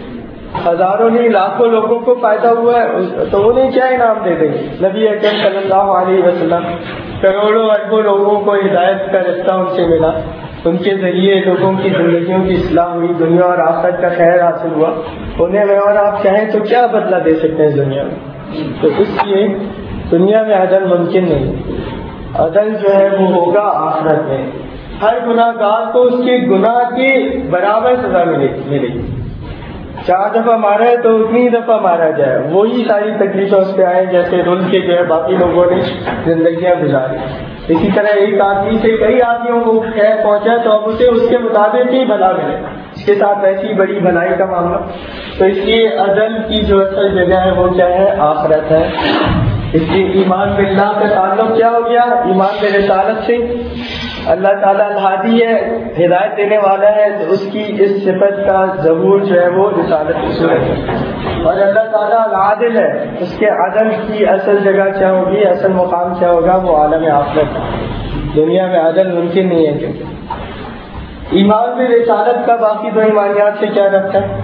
ہزاروں نہیں لاکھوں لوگوں کو فائدہ ہوا ہے, تو انہیں کیا انعام دے دیں گے؟ نبی اکرم صلی اللہ علیہ وسلم کروڑوں اربوں لوگوں کو ہدایت کا رستہ ان سے ملا, ان کے ذریعے لوگوں کی زندگیوں کی اصلاح ہوئی, دنیا اور آخرت کا خیر حاصل ہوا. انہیں میں اور آپ چاہیں تو کیا بدلہ دے سکتے ہیں دنیا میں؟ تو اس لیے دنیا میں عدل ممکن نہیں. عدل جو ہے وہ ہوگا آخرت میں. ہر گناہ گار کو اس کے گناہ کے برابر سزا ملے ملے گی. چار دفعہ مارا ہے تو اتنی دفعہ مارا جائے, وہی ساری تکلیفیں اس پہ آئے جیسے رول کے جو ہے باقی لوگوں نے زندگیاں گزاری. اسی طرح ایک آدمی سے کئی آدمیوں کو خیر پہنچا تو اب اسے اس کے مطابق ہی بھلا ملے, اس کے ساتھ ایسی بڑی بھلائی کا معاملہ. تو اس لیے عدل کی جو اصل جگہ ہے وہ کیا ہے؟ آخرت ہے. اس لیے ایمان باللہ کا تعلق کیا ہو گیا؟ ایمان برسالت سے. اللہ تعالیٰ الہادی ہے, ہدایت دینے والا ہے, تو اس کی اس صفت کا ظہور جو ہے وہ رسالت کی صورت ہے. اور اللہ تعالیٰ العادل ہے, اس کے عدل کی اصل جگہ کیا ہوگی, اصل مقام کیا ہوگا؟ وہ عالم آخرت ہے. دنیا میں عدل ممکن نہیں ہے. کیونکہ ایمان میں رسالت کا باقی دو ایمانیات سے کیا ربط ہے؟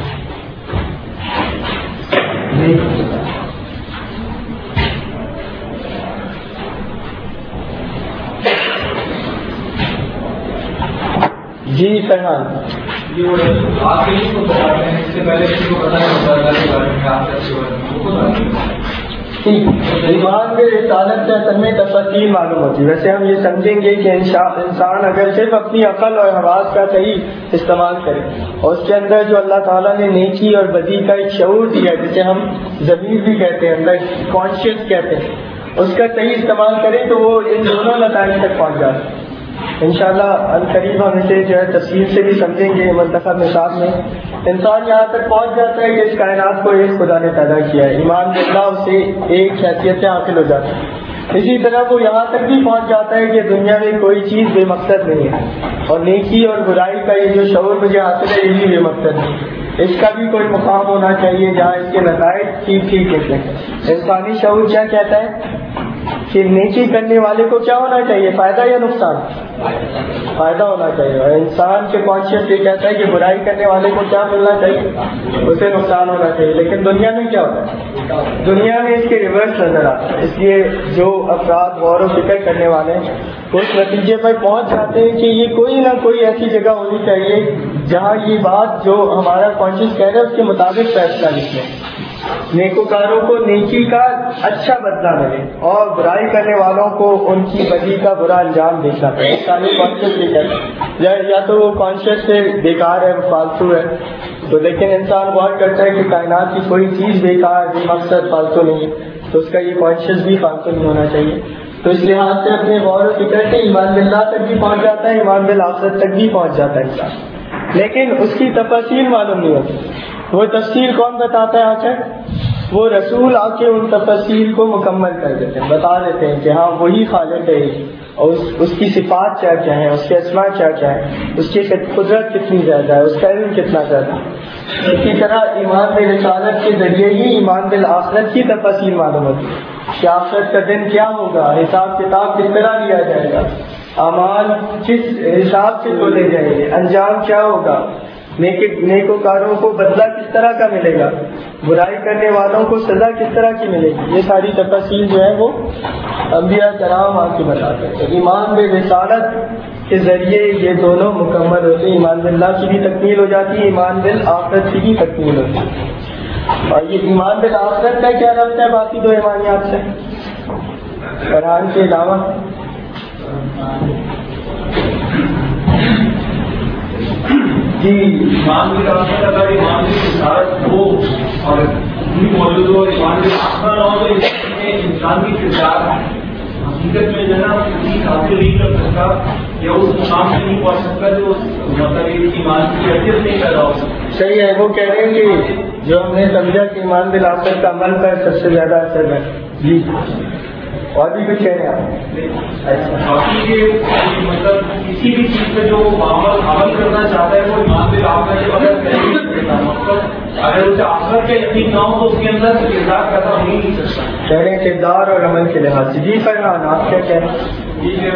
جی فرحان, ایمان میں رسالت سے اصل میں تفصیل معلوم ہوتی ہے. ویسے ہم یہ سمجھیں گے کہ انسان اگر صرف اپنی عقل اور حواس کا صحیح استعمال کرے اور اس کے اندر جو اللہ تعالیٰ نے نیکی اور بدی کا ایک شعور دیا ہے, جسے ہم ضمیر بھی کہتے ہیں, اندر کانشیس کہتے ہیں, اس کا صحیح استعمال کرے تو وہ ان دونوں نتائج تک پہنچ جاتا ہے. انشاءاللہ القریب ہم اسے جو ہے تفصیل سے بھی سمجھیں گے. منتخب نصاب میں انسان یہاں تک پہنچ جاتا ہے کہ اس کائنات کو ایک خدا نے پیدا کیا ہے, ایمان باللہ سے ایک حیثیت سے حاصل ہو جاتا ہے. اسی طرح وہ یہاں تک بھی پہنچ جاتا ہے کہ دنیا میں کوئی چیز بے مقصد نہیں ہے, اور نیکی اور برائی کا یہ جو شعور مجھے حاصل ہے یہ بھی بے مقصد نہیں. اس کا بھی کوئی مقام ہونا چاہیے جہاں اس کے نتائج ٹھیک ٹھیک نکلیں. انسانی شعور کیا کہتا ہے کہ نیکی کرنے والے کو کیا ہونا چاہیے, فائدہ یا نقصان؟ فائدہ ہونا چاہیے. اور انسان کے کانشیس یہ کہتا ہے کہ برائی کرنے والے کو کیا ملنا چاہیے, اسے نقصان ہونا چاہیے. لیکن دنیا میں کیا ہوتا ہے؟ دنیا میں اس کے ریورس نظر آتا ہے. اس لیے جو افراد غور و فکر کرنے والے ہیں اس نتیجے پر پہنچ جاتے ہیں کہ یہ کوئی نہ کوئی ایسی جگہ ہونی چاہیے جہاں یہ بات جو ہمارا کانشیس کہہ رہا ہے اس کے مطابق فیصلہ لکھیں. نیکوکاروں کو نیکی کا اچھا بدلہ ملے اور برائی کرنے والوں کو ان کی بدی کا برا انجام دیکھنا پڑے. کانشیس لکھا یا تو وہ کانشیس سے بیکار ہے, فالتو ہے, تو لیکن انسان غور کرتا ہے کہ کائنات کی کوئی چیز بیکار بے مقصد فالتو نہیں ہے, تو اس کا یہ کانشیس بھی فالتو نہیں ہونا چاہیے. تو اس لحاظ سے اپنے غور و فکر سے ایمان باللہ تک بھی پہنچ جاتا ہے, ایمان بالآخرت تک بھی پہنچ جاتا ہے انسان, لیکن اس کی تفصیل معلوم نہیں ہوتی. وہ تفصیل کون بتاتا ہے آ کر؟ وہ رسول آ کے ان تفصیل کو مکمل کر دیتے ہیں, بتا دیتے ہیں کہ ہاں وہی خالق ہے, اور اس, اس کی صفات کیا کیا ہیں, اس کے اسماء کیا کیا ہیں, اس کی قدرت کتنی زیادہ ہے, اس کا علم کتنا زیادہ ہے. اسی طرح ایمان بالرسالت کے ذریعے ہی ایمان بالآخرت کی تفصیل معلوم ہوتی ہے کہ آخرت کا دن کیا ہوگا, حساب کتاب کس طرح لیا جائے گا, اعمال کس حساب سے تولے جائیں گے, انجام کیا ہوگا, نیکوکاروں کو بدلہ کس طرح کا ملے گا, برائی کرنے والوں کو سزا کس طرح کی ملے گی. یہ ساری تفصیل جو ہے وہ انبیاء کرام آ کے بتاتے ہیں. ایمان بالرسالت کے ذریعے یہ دونوں مکمل ہوتے ہیں, ایمان باللہ کی بھی تکمیل ہو جاتی ہے, ایمان بالآخرت کی بھی تکمیل ہوتی ہے. اور یہ ایمان بالآخرت کا کیا ربط ہے باقی دو ایمانیات سے قرآن کے علاوہ؟ جی ایمان بالآخرت اگر ایمان بالرسالت ہو اور موجود ہو, ایمان بالآخرت ہو, تو انسان کی کردار حقیقت میں جو ہے نا حاصل نہیں کر سکتا یا اس مقام سے نہیں پہنچ سکتا جو مطلب ایمان کی حیثیت نہیں پیدا ہو سکتا. صحیح ہے, وہ کہہ رہے ہیں کہ جو ہم نے سمجھا کہ ایمان بالآخرت کا عمل پر سب سے زیادہ اثر ہے. جی اور بھی کچھ کہہ رہے ہیں باقی یہ مطلب کسی بھی چیز پہ جو عمل عمل کرنا چاہتا ہے وہ ایمان بالآخرت کے بغیر کر ہی نہیں سکتا. مطلب اگر اسے آخرت کے یقین نہ ہو تو اس کے اندر کردار پیدا ہو ہی نہیں سکتا. کہہ رہے ہیں کردار اور عمل کے لحاظ سے. جی فرحان آپ کیا کہہ رہے ہیں؟ یہ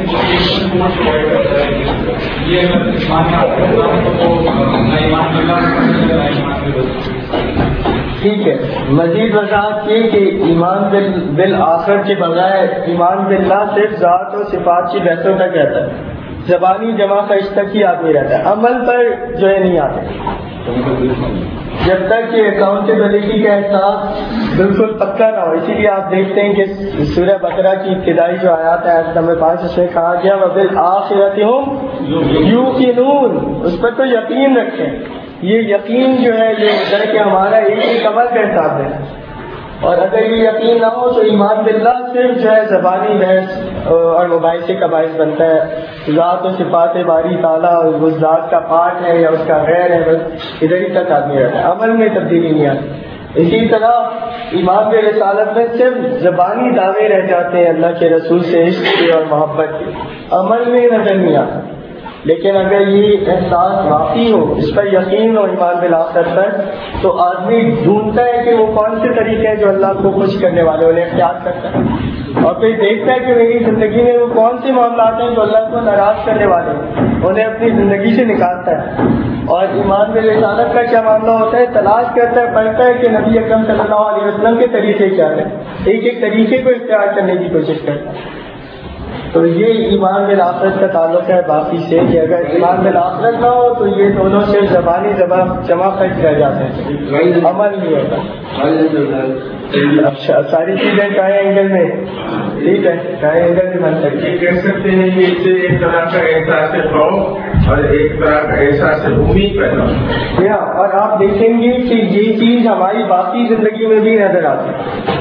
ٹھیک ہے, مزید وضاحت یہ کہ ایمان بالآخرت کے بغیر ایمان باللہ صرف ذات و صفات کی بحثوں تک رہتا ہے, زبانی جمع خرچ تک ہی آدمی رہتا ہے, عمل پر جو ہے نہیں آتے جب تک کہ اکاؤنٹیبلٹی کا احساس بالکل پکا نہ ہو. اسی لیے آپ دیکھتے ہیں کہ سورہ بقرہ کی ابتدائی جو آیات ہے آیت نمبر پانچ, اس میں کہا گیا وبالآخرۃ ہم یوقنون, اس پر تو یقین رکھیں. یہ یقین جو ہے یہ ہوتا ہے کہ ہمارا ایک ایک عمل کا حساب ہے, اور اگر یہ یقین نہ ہو تو ایمان باللہ صرف جو ہے زبانی بحث اور مباحثے کا باعث بنتا ہے. ذات و صفات باری تعالیٰ وہ ذات کا پارٹ ہے یا اس کا غیر ہے, بس ادھر ہی تک آدمی رہتا ہے, عمل میں تبدیلی نہیں آتی. اسی طرح ایمان بالرسالت میں صرف زبانی دعوے رہ جاتے ہیں اللہ کے رسول سے عشق کے اور محبت کے, عمل میں نظر نہیں آتا. لیکن اگر یہ احساس واقعی ہو, اس پر یقین ہو ایمان بالآخرت پر, تو آدمی ڈھونڈتا ہے کہ وہ کون سے طریقے ہیں جو اللہ کو خوش کرنے والے انہیں اختیار کرتا ہے, اور پھر دیکھتا ہے کہ میری زندگی میں وہ کون سے معاملات ہیں جو اللہ کو ناراض کرنے والے ہیں, انہیں اپنی زندگی سے نکالتا ہے. اور ایمان بالرسالت کا کیا معاملہ ہوتا ہے, تلاش کرتا ہے, پڑھتا ہے کہ نبی اکرم صلی اللہ علیہ وسلم کے طریقے کیا ہیں, ایک ایک طریقے کو اختیار کرنے کی کوشش کرتا ہے. تو یہ ایمان بالآخرت کا تعلق ہے باقی سے, کہ اگر ایمان بالآخرت نہ ہو تو یہ دونوں سے زبانی جمع خرچ رہ جاتے ہیں, عمل نہیں ہوتا. اچھا, ساری چیزیں چاہے اینگل میں ٹھیک ہے, چاہے اینگل میں بن سکتی ہے. کہہ سکتے ہیں کہ اس سے ایک طرح کا احساس خوف اور ایک طرح کا احساس امید پیدا ہوتا ہے. اور آپ دیکھیں گے کہ یہ چیز ہماری باقی زندگی میں بھی نظر آتی ہے.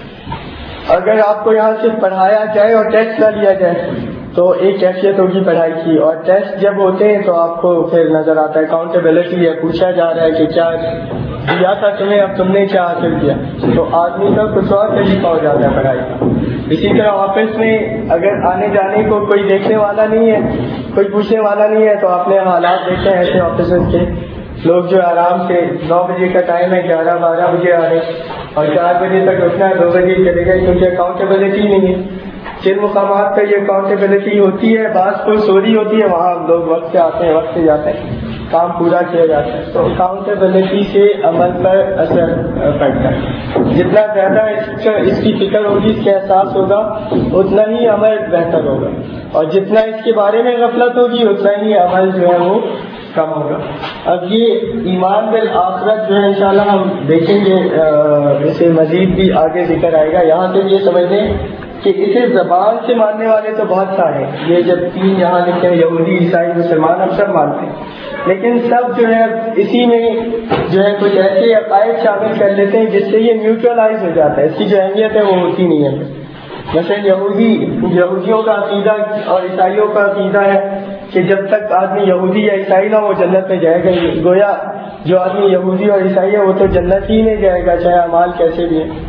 اگر آپ کو یہاں سے پڑھایا جائے اور ٹیسٹ نہ لیا جائے تو ایک کیفیت ہوگی پڑھائی کی, اور ٹیسٹ جب ہوتے ہیں تو آپ کو پھر نظر آتا ہے اکاؤنٹیبلٹی ہے, پوچھا جا رہا ہے کہ کیا دیا تھا تمہیں, اب تم نے کیا حاصل کیا, تو آدمی کا کچھ اور طریقہ ہو جاتا ہے پڑھائی کا. اسی طرح آفس میں اگر آنے جانے کو کوئی دیکھنے والا نہیں ہے, کوئی پوچھنے والا نہیں ہے, تو آپ نے حالات دیکھے ہیں ایسے آفیسز کے, لوگ جو آرام سے نو بجے کا ٹائم ہے, گیارہ بارہ بجے آ رہے اور چار بجے تک اٹھنا ہے, دو بجے چلے گئے, کیونکہ اکاؤنٹیبلٹی نہیں ہے. جن مقامات پر یہ اکاؤنٹیبلٹی ہوتی ہے, بعض کو چوری ہوتی ہے, وہاں لوگ وقت سے آتے ہیں, وقت سے جاتے ہیں, کام پورا کیا جاتا ہے. تو اکاؤنٹیبلٹی سے عمل پر اثر پڑتا ہے. جتنا زیادہ اس کا اس کی فکر ہوگی, اس کا احساس ہوگا, اتنا ہی عمل بہتر ہوگا, اور جتنا اس کے بارے میں غفلت ہوگی اتنا ہی عمل جو ہے وہ کم ہوگا. اب یہ ایمان بالآخرت جو ہے انشاءاللہ ہم دیکھیں گے، اسے مزید بھی آگے ذکر آئے گا. یہاں سے یہ سمجھ لیں کہ اسے زبان سے ماننے والے تو بہت سارے ہیں. یہ جب تین یہاں لکھے ہیں یہودی عیسائی مسلمان ہم سب مانتے ہیں، لیکن سب جو ہے اسی میں جو ہے کچھ ایسے عقائد شامل کر لیتے ہیں جس سے یہ نیوٹرلائز ہو جاتا ہے، اس کی جو اہمیت ہے وہ ہوتی نہیں ہے. مثلا یہودی یہودیوں کا عقیدہ اور عیسائیوں کا عقیدہ ہے کہ جب تک آدمی یہودی یا عیسائی نہ وہ جنت میں جائے گا. گویا جو آدمی یہودی اور عیسائی ہے وہ تو جنت ہی میں جائے گا چاہے اعمال کیسے بھی ہیں.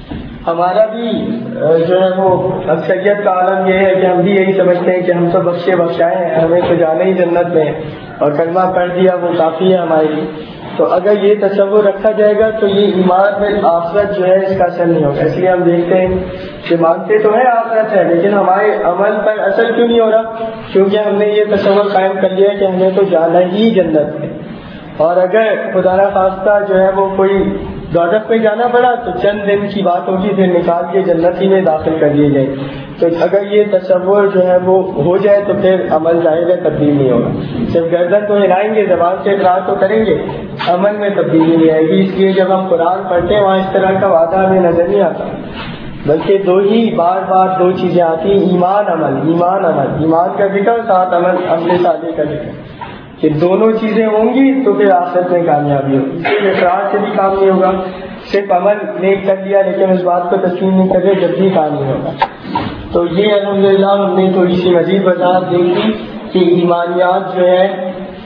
ہمارا بھی جو ہے وہ اکثریت کا عالم یہ ہے کہ ہم بھی یہی سمجھتے ہیں کہ ہم تو بخشے بخشائے ہیں، ہمیں تو جانا ہی جنت میں اور کلمہ پڑھ دیا وہ کافی ہے ہمارے لیے. تو اگر یہ تصور رکھا جائے گا تو یہ ایمان بالآخرت جو ہے اس کا اثر نہیں ہوگا. اس لیے ہم دیکھتے ہیں کہ مانتے تو ہے آخرت ہے، لیکن ہمارے عمل پر اثر کیوں نہیں ہو رہا؟ کیونکہ ہم نے یہ تصور قائم کر لیا کہ ہمیں تو جانا ہی جنت میں، اور اگر خدا نخواستہ جو ہے وہ کوئی دولت میں جانا پڑا تو چند دن کی بات ہوگی، پھر نکال کے جنت ہی میں داخل کر دیے جائیں. تو اگر یہ تصور جو ہے وہ ہو جائے تو پھر عمل ظاہر ہے تبدیل نہیں ہوگا. صرف گردن تو ہلائیں گے، زبان سے اقرار تو کریں گے، عمل میں تبدیلی نہیں آئے گی. اس لیے جب ہم قرآن پڑھتے ہیں وہاں اس طرح کا وعدہ ہمیں نظر نہیں آتا، بلکہ دو ہی بار بار دو چیزیں آتی ہیں، ایمان عمل. ایمان عمل، ایمان کا ذکر ساتھ عمل عمل صالح کا ذکر، کہ دونوں چیزیں ہوں گی تو پھر آخرت میں کامیابی ہوگی. صرف اقرار سے بھی کام نہیں ہوگا، صرف عمل نیک کر لیا لیکن اس بات کو تسلیم نہیں کرے جب بھی کام نہیں ہوگا. تو یہ الحمدللہ ہم نے تھوڑی سی مزید وضاحت دیکھی کہ ایمانیات جو ہے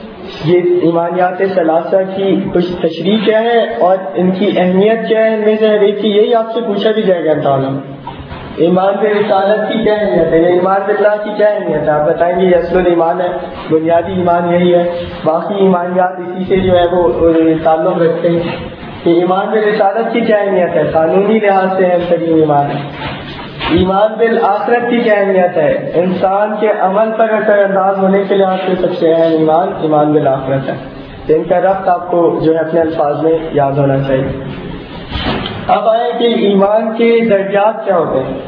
یہ ایمانیات ثلاثہ کی کچھ تشریح کیا ہے اور ان کی اہمیت کیا ہے. ان میں سے ہر ایک کی یہی آپ سے پوچھا بھی جائے گا تعالیٰ. ایمان برسالت کی کیا اہمیت ہے یا ایمان باللہ کی کیا اہمیت ہے؟ آپ بتائیں گے یہ اصل ایمان ہے، بنیادی ایمان یہی ہے. باقی ایمانیات اسی سے جو ہے وہ تعلق رکھتے ہیں کہ ایمان برسالت کی کیا اہمیت ہے، قانونی لحاظ سے اہم ترین ایمان ہے. ایمان بالآخرت کی کیا اہمیت ہے، انسان کے عمل پر اثر انداز ہونے کے لحاظ سے سب سے اہم ایمان ایمان بالآخرت ہے. ان کا ربط آپ کو جو ہے اپنے الفاظ میں یاد ہونا چاہیے. اب آئے کہ ایمان کے درجات کیا ہوتے ہیں.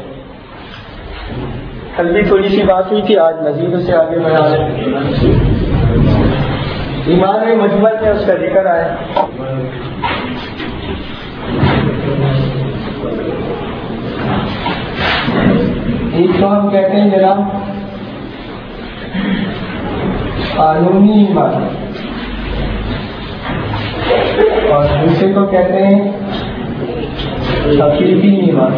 کل بھی تھوڑی سی بات ہوئی تھی، آج مزید اسے آگے بڑھا رہے ہیں. ایمان مجمل میں اس کا ذکر آیا. ایک تو ہم کہتے ہیں جناب قانونی ایمان، اور دوسرے کو کہتے ہیں حقیقی ایمان.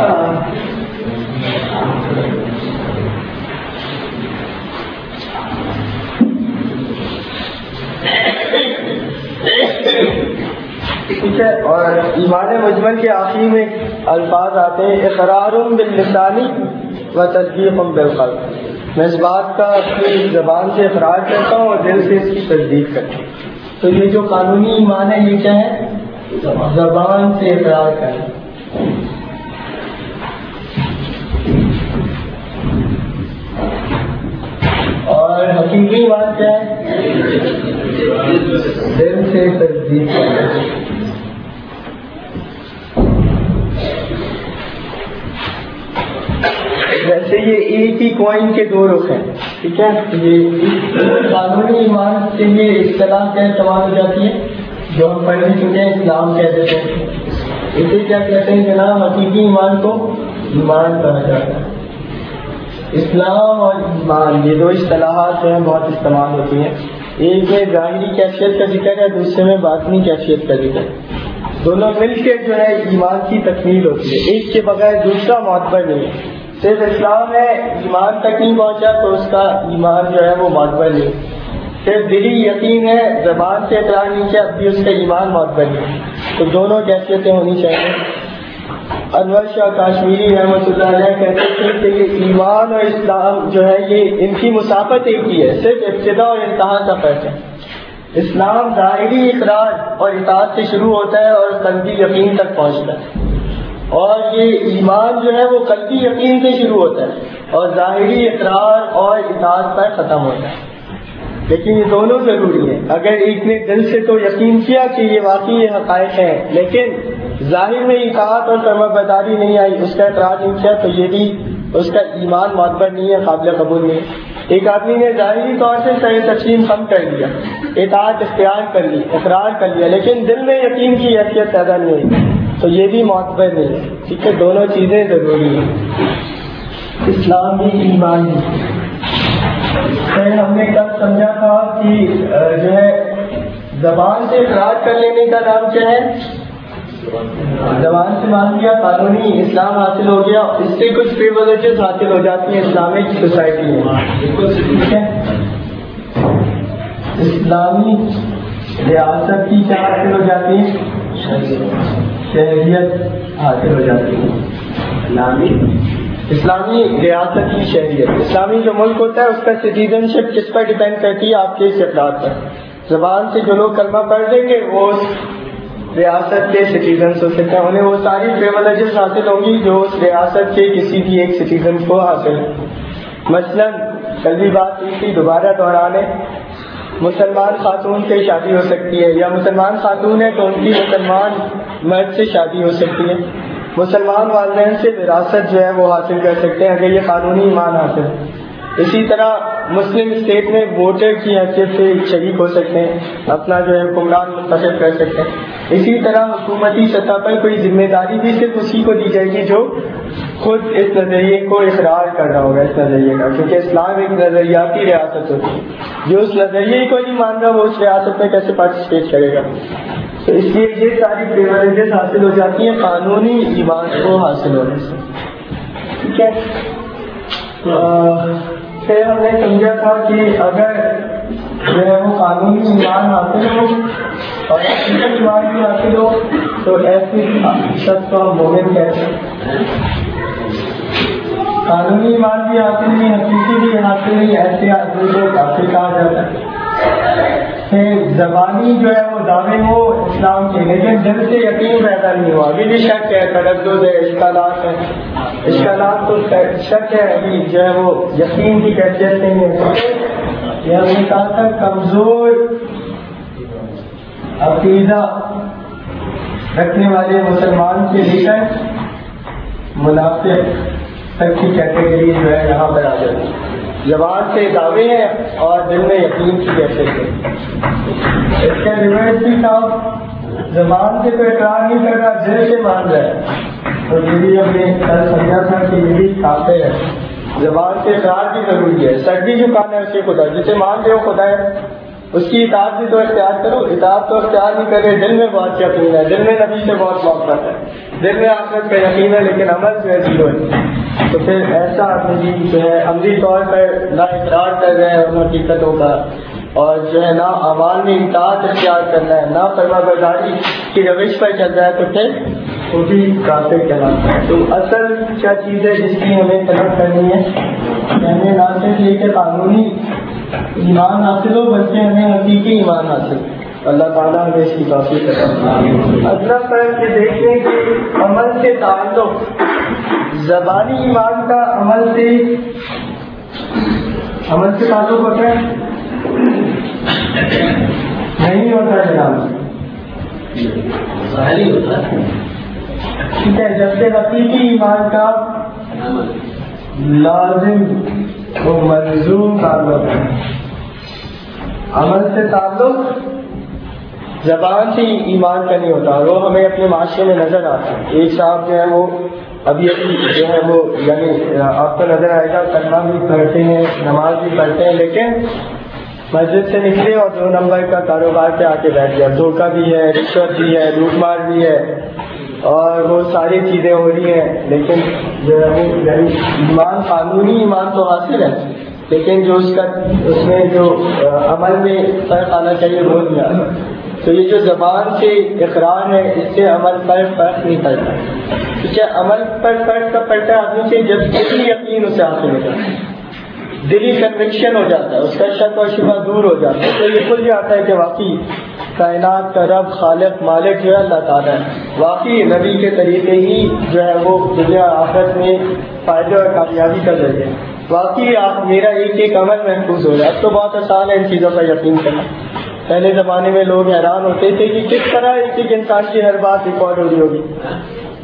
ٹھیک ہے. اور ایمان مجمل کے آخر میں الفاظ آتے ہیں اقرار باللسان و تصدیق بالقلب. میں اس بات کا اپنی زبان سے اقرار کرتا ہوں اور دل سے اس کی تصدیق کرتا ہوں. تو یہ جو قانونی ایمان ہے یہ کیا ہے؟ زبان سے اقرار کرنا. اور حقیقی ایمان کیا ہے؟ دل سے تصدیق کرنا. ویسے یہ ایک ہی کوائن کے دو رخ ہیں، ٹھیک ہے. یہ قانونی ایمان کے لیے اصطلاح کا استعمال ہو جاتی ہے جو ہم پڑھ چکے ہیں، اسلام کہہ دیتے ہیں. اسے کیا کہتے ہیں جناب؟ حقیقی ایمان کو ایمان کہا جاتا ہے. اسلام اور ایمان یہ دو اصطلاحات جو ہیں بہت استعمال ہوتی ہیں. ایک میں ظاہری کیفیت کا ذکر ہے، دوسرے میں باطنی کیفیت کا ذکر ہے. دونوں مل کے جو ہے ایمان کی تکمیل ہوتی ہے. ایک کے بغیر دوسرا معتبر نہیں ہے. صرف اسلام ہے ایمان تک نہیں پہنچا تو اس کا ایمان جو ہے وہ معتبر نہیں. صرف دلی یقین ہے، زبان سے اقرار نہیں کیا اب بھی اس کا ایمان معتبر نہیں. تو دونوں کیفیتیں ہونی چاہیے. انور شاہ کاشمیری رحمۃ اللہ علیہ کہتے تھے کہ یہ ایمان اور اسلام جو ہے یہ ان کی مسافت ایک ہی ہے، صرف ابتدا اور انتہا کا فرق ہے. اسلام ظاہری اقرار اور اطاعت سے شروع ہوتا ہے اور قلبی یقین تک پہنچتا ہے، اور یہ ایمان جو ہے وہ قلبی یقین سے شروع ہوتا ہے اور ظاہری اقرار اور اطاعت پر ختم ہوتا ہے. لیکن یہ دونوں ضروری ہیں. اگر ایک نے دل سے تو یقین کیا کہ یہ واقعی حقائق ہیں لیکن ظاہر میں اطاعت اور فرما برداری نہیں آئی، اس کا اقرار نہیں کیا، تو یہ بھی اس کا ایمان معتبر نہیں ہے، قابل قبول نہیں. ایک آدمی نے ظاہری طور سے صحیح تسلیم کم کر لیا، اطاعت اختیار کر لی، اقرار کر لیا، لیکن دل میں یقین کی حیثیت پیدا نہیں ہوئی، تو یہ بھی معتبر نہیں ہے، ٹھیک ہے؟ دونوں چیزیں ضروری ہیں، اسلام بھی ایمان بھی۔ پھر ہم نے کل سمجھا تھا کہ جو ہے زبان سے اقرار کر لینے کا نام کیا ہے؟ زبان سے مان لیا، قانونی اسلام حاصل ہو گیا، اس سے کچھ پریویلیجز حاصل ہو جاتی ہیں اسلامک سوسائٹی میں، ٹھیک ہے؟ اسلامی ریاست کی کیا حاصل ہو جاتی ہے؟ شہریت حاصل ہو جاتی ہے، اسلامی اسلامی ریاست کی شہریت۔ اسلامی جو ملک ہوتا ہے اس کا سٹیزن شپ کس پر ڈیپینڈ کرتی ہے؟ آپ کے اس اقرار پر۔ زبان سے جو لوگ کلمہ پڑھ دیں گے وہ ریاست کے سٹیزنس ہو سکتے ہیں، انہیں وہ ساری پریویلیجز حاصل ہوں گی جو اس ریاست کے کسی بھی ایک سٹیزن کو حاصل ہے۔ مثلاً کل بھی بات ہوئی تھی، دوبارہ دہرانے، مسلمان خاتون سے شادی ہو سکتی ہے، یا مسلمان خاتون ہے تو ان کی مسلمان مرد سے شادی ہو سکتی ہے، مسلمان والدین سے وراثت جو ہے وہ حاصل کر سکتے ہیں اگر یہ قانونی ایمان حاصل ہے۔ اسی طرح مسلم اسٹیٹ میں ووٹر کی حیثیت سے شریک ہو سکتے ہیں، اپنا جو ہے حکمران منتخب کر سکتے ہیں۔ اسی طرح حکومتی سطح پر کوئی ذمہ داری بھی صرف اسی کو دی جائے گی جو خود اس نظریے کو اقرار کر رہا ہوگا، اس نظریے کا، کیونکہ اسلام ایک نظریاتی ریاست ہوتی ہے، جو اس نظریے کو نہیں مان رہا وہ اس ریاست میں کیسے پارٹیسپیٹ کرے گا؟ تو اس لیے یہ ساری پریویلیجز حاصل ہو جاتی ہیں قانونی ایمان کو حاصل ہونے سے، ٹھیک ہے؟ پھر ہم نے سمجھا تھا کہ اگر جو ہے وہ قانونی ایمان حاصل ہو اور حقیقت ایمان بھی حاصل ہو تو ایسی شخص کو ہم مومن کہتے ہیں۔ قانونی ایمان بھی حاصل نہیں، حقیقی بھی حاصل نہیں، ایسے آدمی کو کافر کہا جاتا ہے۔ پھر زبانی جو ہے وہ دعوے ہو اسلام کے لیکن دل سے یقین پیدا نہیں ہوا، ابھی بھی شک ہے، تردد ہے، اشکالات ہیں، اشکالات تو شک ہے، ابھی جو ہے وہ یقین کی کیفیت نہیں ہے۔ یہ ہم نے کہا تھا کمزور عقیدہ رکھنے والے مسلمان کے لیڈر منافق تک کی کیٹیگری جو ہے یہاں پر آ جاتی ہے۔ زبان سے دعوے ہیں اور دل میں یقین کی کیفیت ہے۔ اس کا ریورس بھی تھا، زبان سے تو اقرار نہیں کر رہا، دل سے مان رہا ہے، تو یہ بھی ہم نے کل سمجھا تھا کہ یہ بھی کافر ہے۔ زبان سے اقرار بھی ضروری ہے، سر بھی جھکانا ہے اسے خدا، جسے مان رہے ہو خدا ہے، اس کی اطاعت بھی تو اختیار کرو، اطاعت تو اختیار نہیں کر رہے، دل میں بہت یقین ہے، دل میں نبی سے بہت محبت ہے، دل میں آخرت کا یقین ہے لیکن عمل جو ہے زیرو ہے، تو پھر ایسا آدمی جو ہے عملی طور پر نہ اقرار کر رہے ہیں ان حقیقتوں کا اور جو ہے نہ اعمال میں اطاعت اختیار کرنا ہے، نہ فرمانبرداری کی روش پر چل رہا ہے، تو پھر وہ بھی کافر کہلاتا ہے۔ تو اصل کیا چیز ہے جس کی ہمیں طلب کرنی ہے؟ ہمیں نہ صرف یہ کہ قانونی ایمان حاصل ہو بلکہ ہمیں حقیقی ایمان حاصل ہو۔ اللہ تعالیٰ ہمیں اس کی توفیق عطا۔ اگلا فرق یہ دیکھیں کہ عمل سے تعلق، زبانی ایمان کا عمل سے عمل سے تعلق ہوتا ہے نہیں ہوتا جناب، ظاہری ہوتا ہے، ٹھیک ہے؟ جب سے حقیقی ایمان کا لازم و ملزوم تعلق ہے، عمل سے تعلق زبان سے ایمان کا نہیں ہوتا، وہ ہمیں اپنے معاشرے میں نظر آتا ہے۔ ایک صاحب جو ہے وہ ابھی ابھی جو ہے وہ یعنی آپ کو نظر آئے گا کلمہ بھی پڑھتے ہیں، نماز بھی پڑھتے ہیں، لیکن مسجد سے نکلے اور دو نمبر کا کاروبار پہ آ کے بیٹھ گیا، دھوکہ بھی ہے، رشوت بھی ہے، لوٹ مار بھی ہے اور وہ ساری چیزیں ہو رہی ہیں، لیکن جو ہے وہ یعنی ایمان قانونی ایمان تو حاصل ہے لیکن جو اس کا اس میں جو عمل میں فرق آنا چاہیے وہ نہیں آتا۔ تو یہ جو زبان سے اقرار ہے اس سے عمل پر فرق نہیں پڑتا، کیونکہ عمل پر فرق کب پڑتا ہے؟ آدمی سے جب دلی یقین اسے حاصل ہو جاتا ہے، دلی کنوکشن ہو جاتا ہے، اس کا شک اور شبہ دور ہو جاتا ہے، تو یہ کھل جاتا ہے کہ واقعی کائنات کا رب خالق مالک جو ہے اللہ تعالیٰ ہے، واقعی نبی کے طریقے ہی جو ہے وہ دنیا آخرت میں فائدے اور کامیابی کا ذریعہ ہے، واقعی آپ میرا ایک ایک عمل محفوظ ہو رہا ہے۔ اب تو بہت آسان ہے ان چیزوں پر یقین کرنا، پہلے زمانے میں لوگ حیران ہوتے تھے کہ کس طرح ایک ایک انسان کی ہر بات ریکارڈ ہو رہی ہوگی،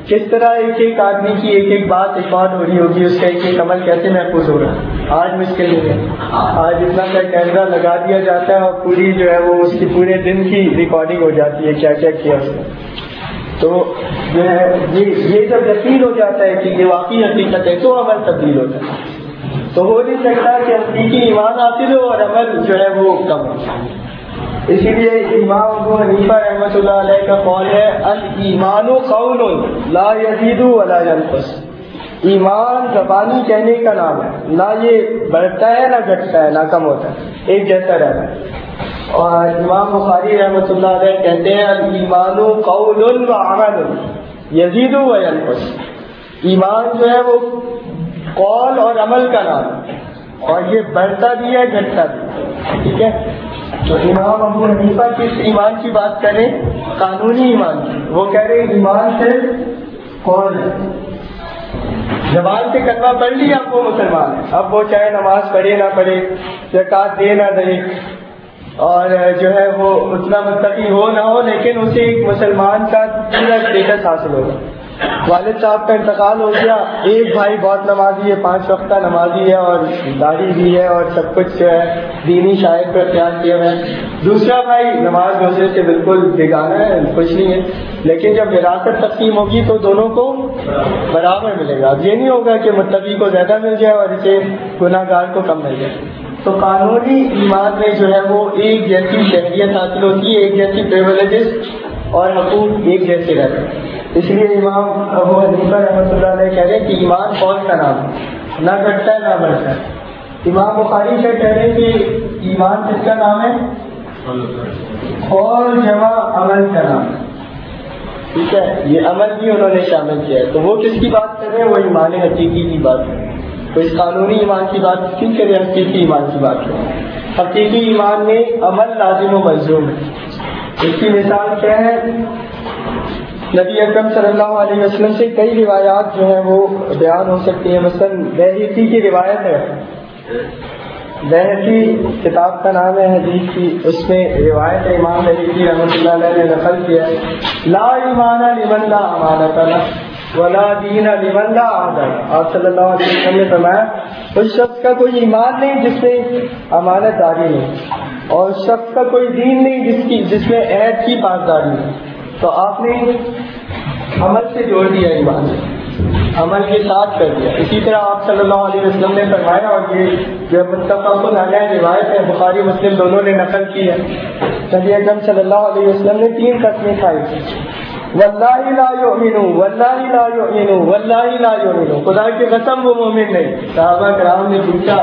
کس طرح ایک ایک آدمی کی ایک ایک بات ریکارڈ ہو رہی ہوگی، اس کا ایک ایک عمل کیسے محفوظ ہو رہا ہے، آج مشکل نہیں ہے. آج اتنا سا کیمرہ لگا دیا جاتا ہے اور پوری جو ہے وہ اس کی پورے دن کی ریکارڈنگ ہو جاتی ہے کیا کیا کیا اس نے. تو جو ہے یہ یہ جب یقین ہو جاتا ہے کہ یہ واقعی حقیقت ہے تو عمل تبدیل ہوتا ہے. تو ہو نہیں سکتا کہ حقیقی ایمان حاصل ہو اور عمل جو ہے وہ کم ہو. اسی لیے امام ابو حنیفہ رحمۃ اللہ علیہ کا قول ہے الایمان قول لا یزید ولا ینقص. ایمان زبانی کہنے کا نام ہے، نہ یہ بڑھتا ہے نہ گھٹتا ہے نہ کم ہوتا ہے، ایک جیسا رہتا ہے. اور امام بخاری رحمۃ اللہ علیہ کہتے ہیں الایمان قول وعمل یزید وینقص. ایمان جو ہے وہ قول اور عمل کا نام ہے اور یہ بڑھتا بھی ہے گھٹتا بھی. ٹھیک ہے. تو امام ابو حنیفہ کس ایمان کی بات کریں؟ قانونی ایمان کی. وہ کہہ رہے ایمان صرف قول ہے، زبان سے کلمہ پڑھ لیا اب وہ مسلمان ہے. اب وہ چاہے نماز پڑھے نہ پڑھے، زکوٰۃ دے نہ دے، اور جو ہے وہ اتنا متقی ہو نہ ہو، لیکن اسے ایک مسلمان کا پورا اسٹیٹس حاصل ہوگا. والد صاحب کا انتقال ہو گیا، ایک بھائی بہت نمازی ہے، پانچ وقتہ نمازی ہے اور داڑھی بھی ہے اور سب کچھ جو ہے دینی شاعر پر اختیار کیا ہے. دوسرا بھائی نماز روزے سے بالکل بیگانہ ہے، کچھ نہیں ہے، لیکن جب وراثت تقسیم ہوگی تو دونوں کو برابر ملے گا. اب یہ نہیں ہوگا کہ متقی کو زیادہ مل جائے اور اسے گناہ گار کو کم مل جائے. تو قانونی ایمان میں جو ہے وہ ایک جیسی شہریت حاصل ہوتی ہے، ایک جیسی پریویلیجز اور حقوق ایک جیسے رہتے ہیں. اس لیے امام ابو حنیفہ رحمۃ اللہ علیہ کہہ رہے ہیں کہ ایمان قول کا نام ہے، نہ گھٹتا ہے نہ بڑھتا ہے. امام بخاری سے کہہ رہے ہیں کہ ایمان کس کا نام ہے؟ قول جمع عمل کا نام ہے. ٹھیک ہے. یہ عمل بھی انہوں نے شامل کیا ہے. تو وہ کس کی بات کر رہے ہیں؟ وہ ایمان حقیقی کی بات ہے. تو اس قانونی ایمان کی بات کیوں کریں؟ حقیقی ایمان کی بات کریں. حقیقی ایمان میں عمل لازم و ملزوم ہے. اس کی مثال کیا ہے؟ نبی اکرم صلی اللہ علیہ وسلم سے کئی روایات جو ہیں وہ بیان ہو سکتی ہیں. مثلاً بیہقی کی روایت ہے، بیہقی کتاب کا نام ہے حدیث کی، اس میں روایت ہے، امام بیہقی رحمۃ اللہ علیہ نے نقل کیا ہے لا ایمان لمن لا امانۃ لہ ولا دین لمن لا عہد. آپ صلی اللہ علیہ وسلم نے فرمایا اس شخص کا کوئی ایمان نہیں جس میں امانت داری نہیں، اور اس شخص کا کوئی دین نہیں جس کی جس میں عہد کی پاسداری نہیں. تو آپ نے عمل سے جوڑ دیا ایمان، عمل کے ساتھ کر دیا. اسی طرح آپ صلی اللہ علیہ وسلم نے فرمایا، اور یہ جو متفق علیہ روایت ہے، بخاری مسلم دونوں نے نقل کی ہے، نبی اکرم صلی اللہ علیہ وسلم نے تین قسمیں کھائی تھی. واللہ لا یؤمنو واللہ لا یؤمنو واللہ لا یؤمنو. خدا کی قسم وہ مومن نہیں. صحابہ کرام نے پوچھا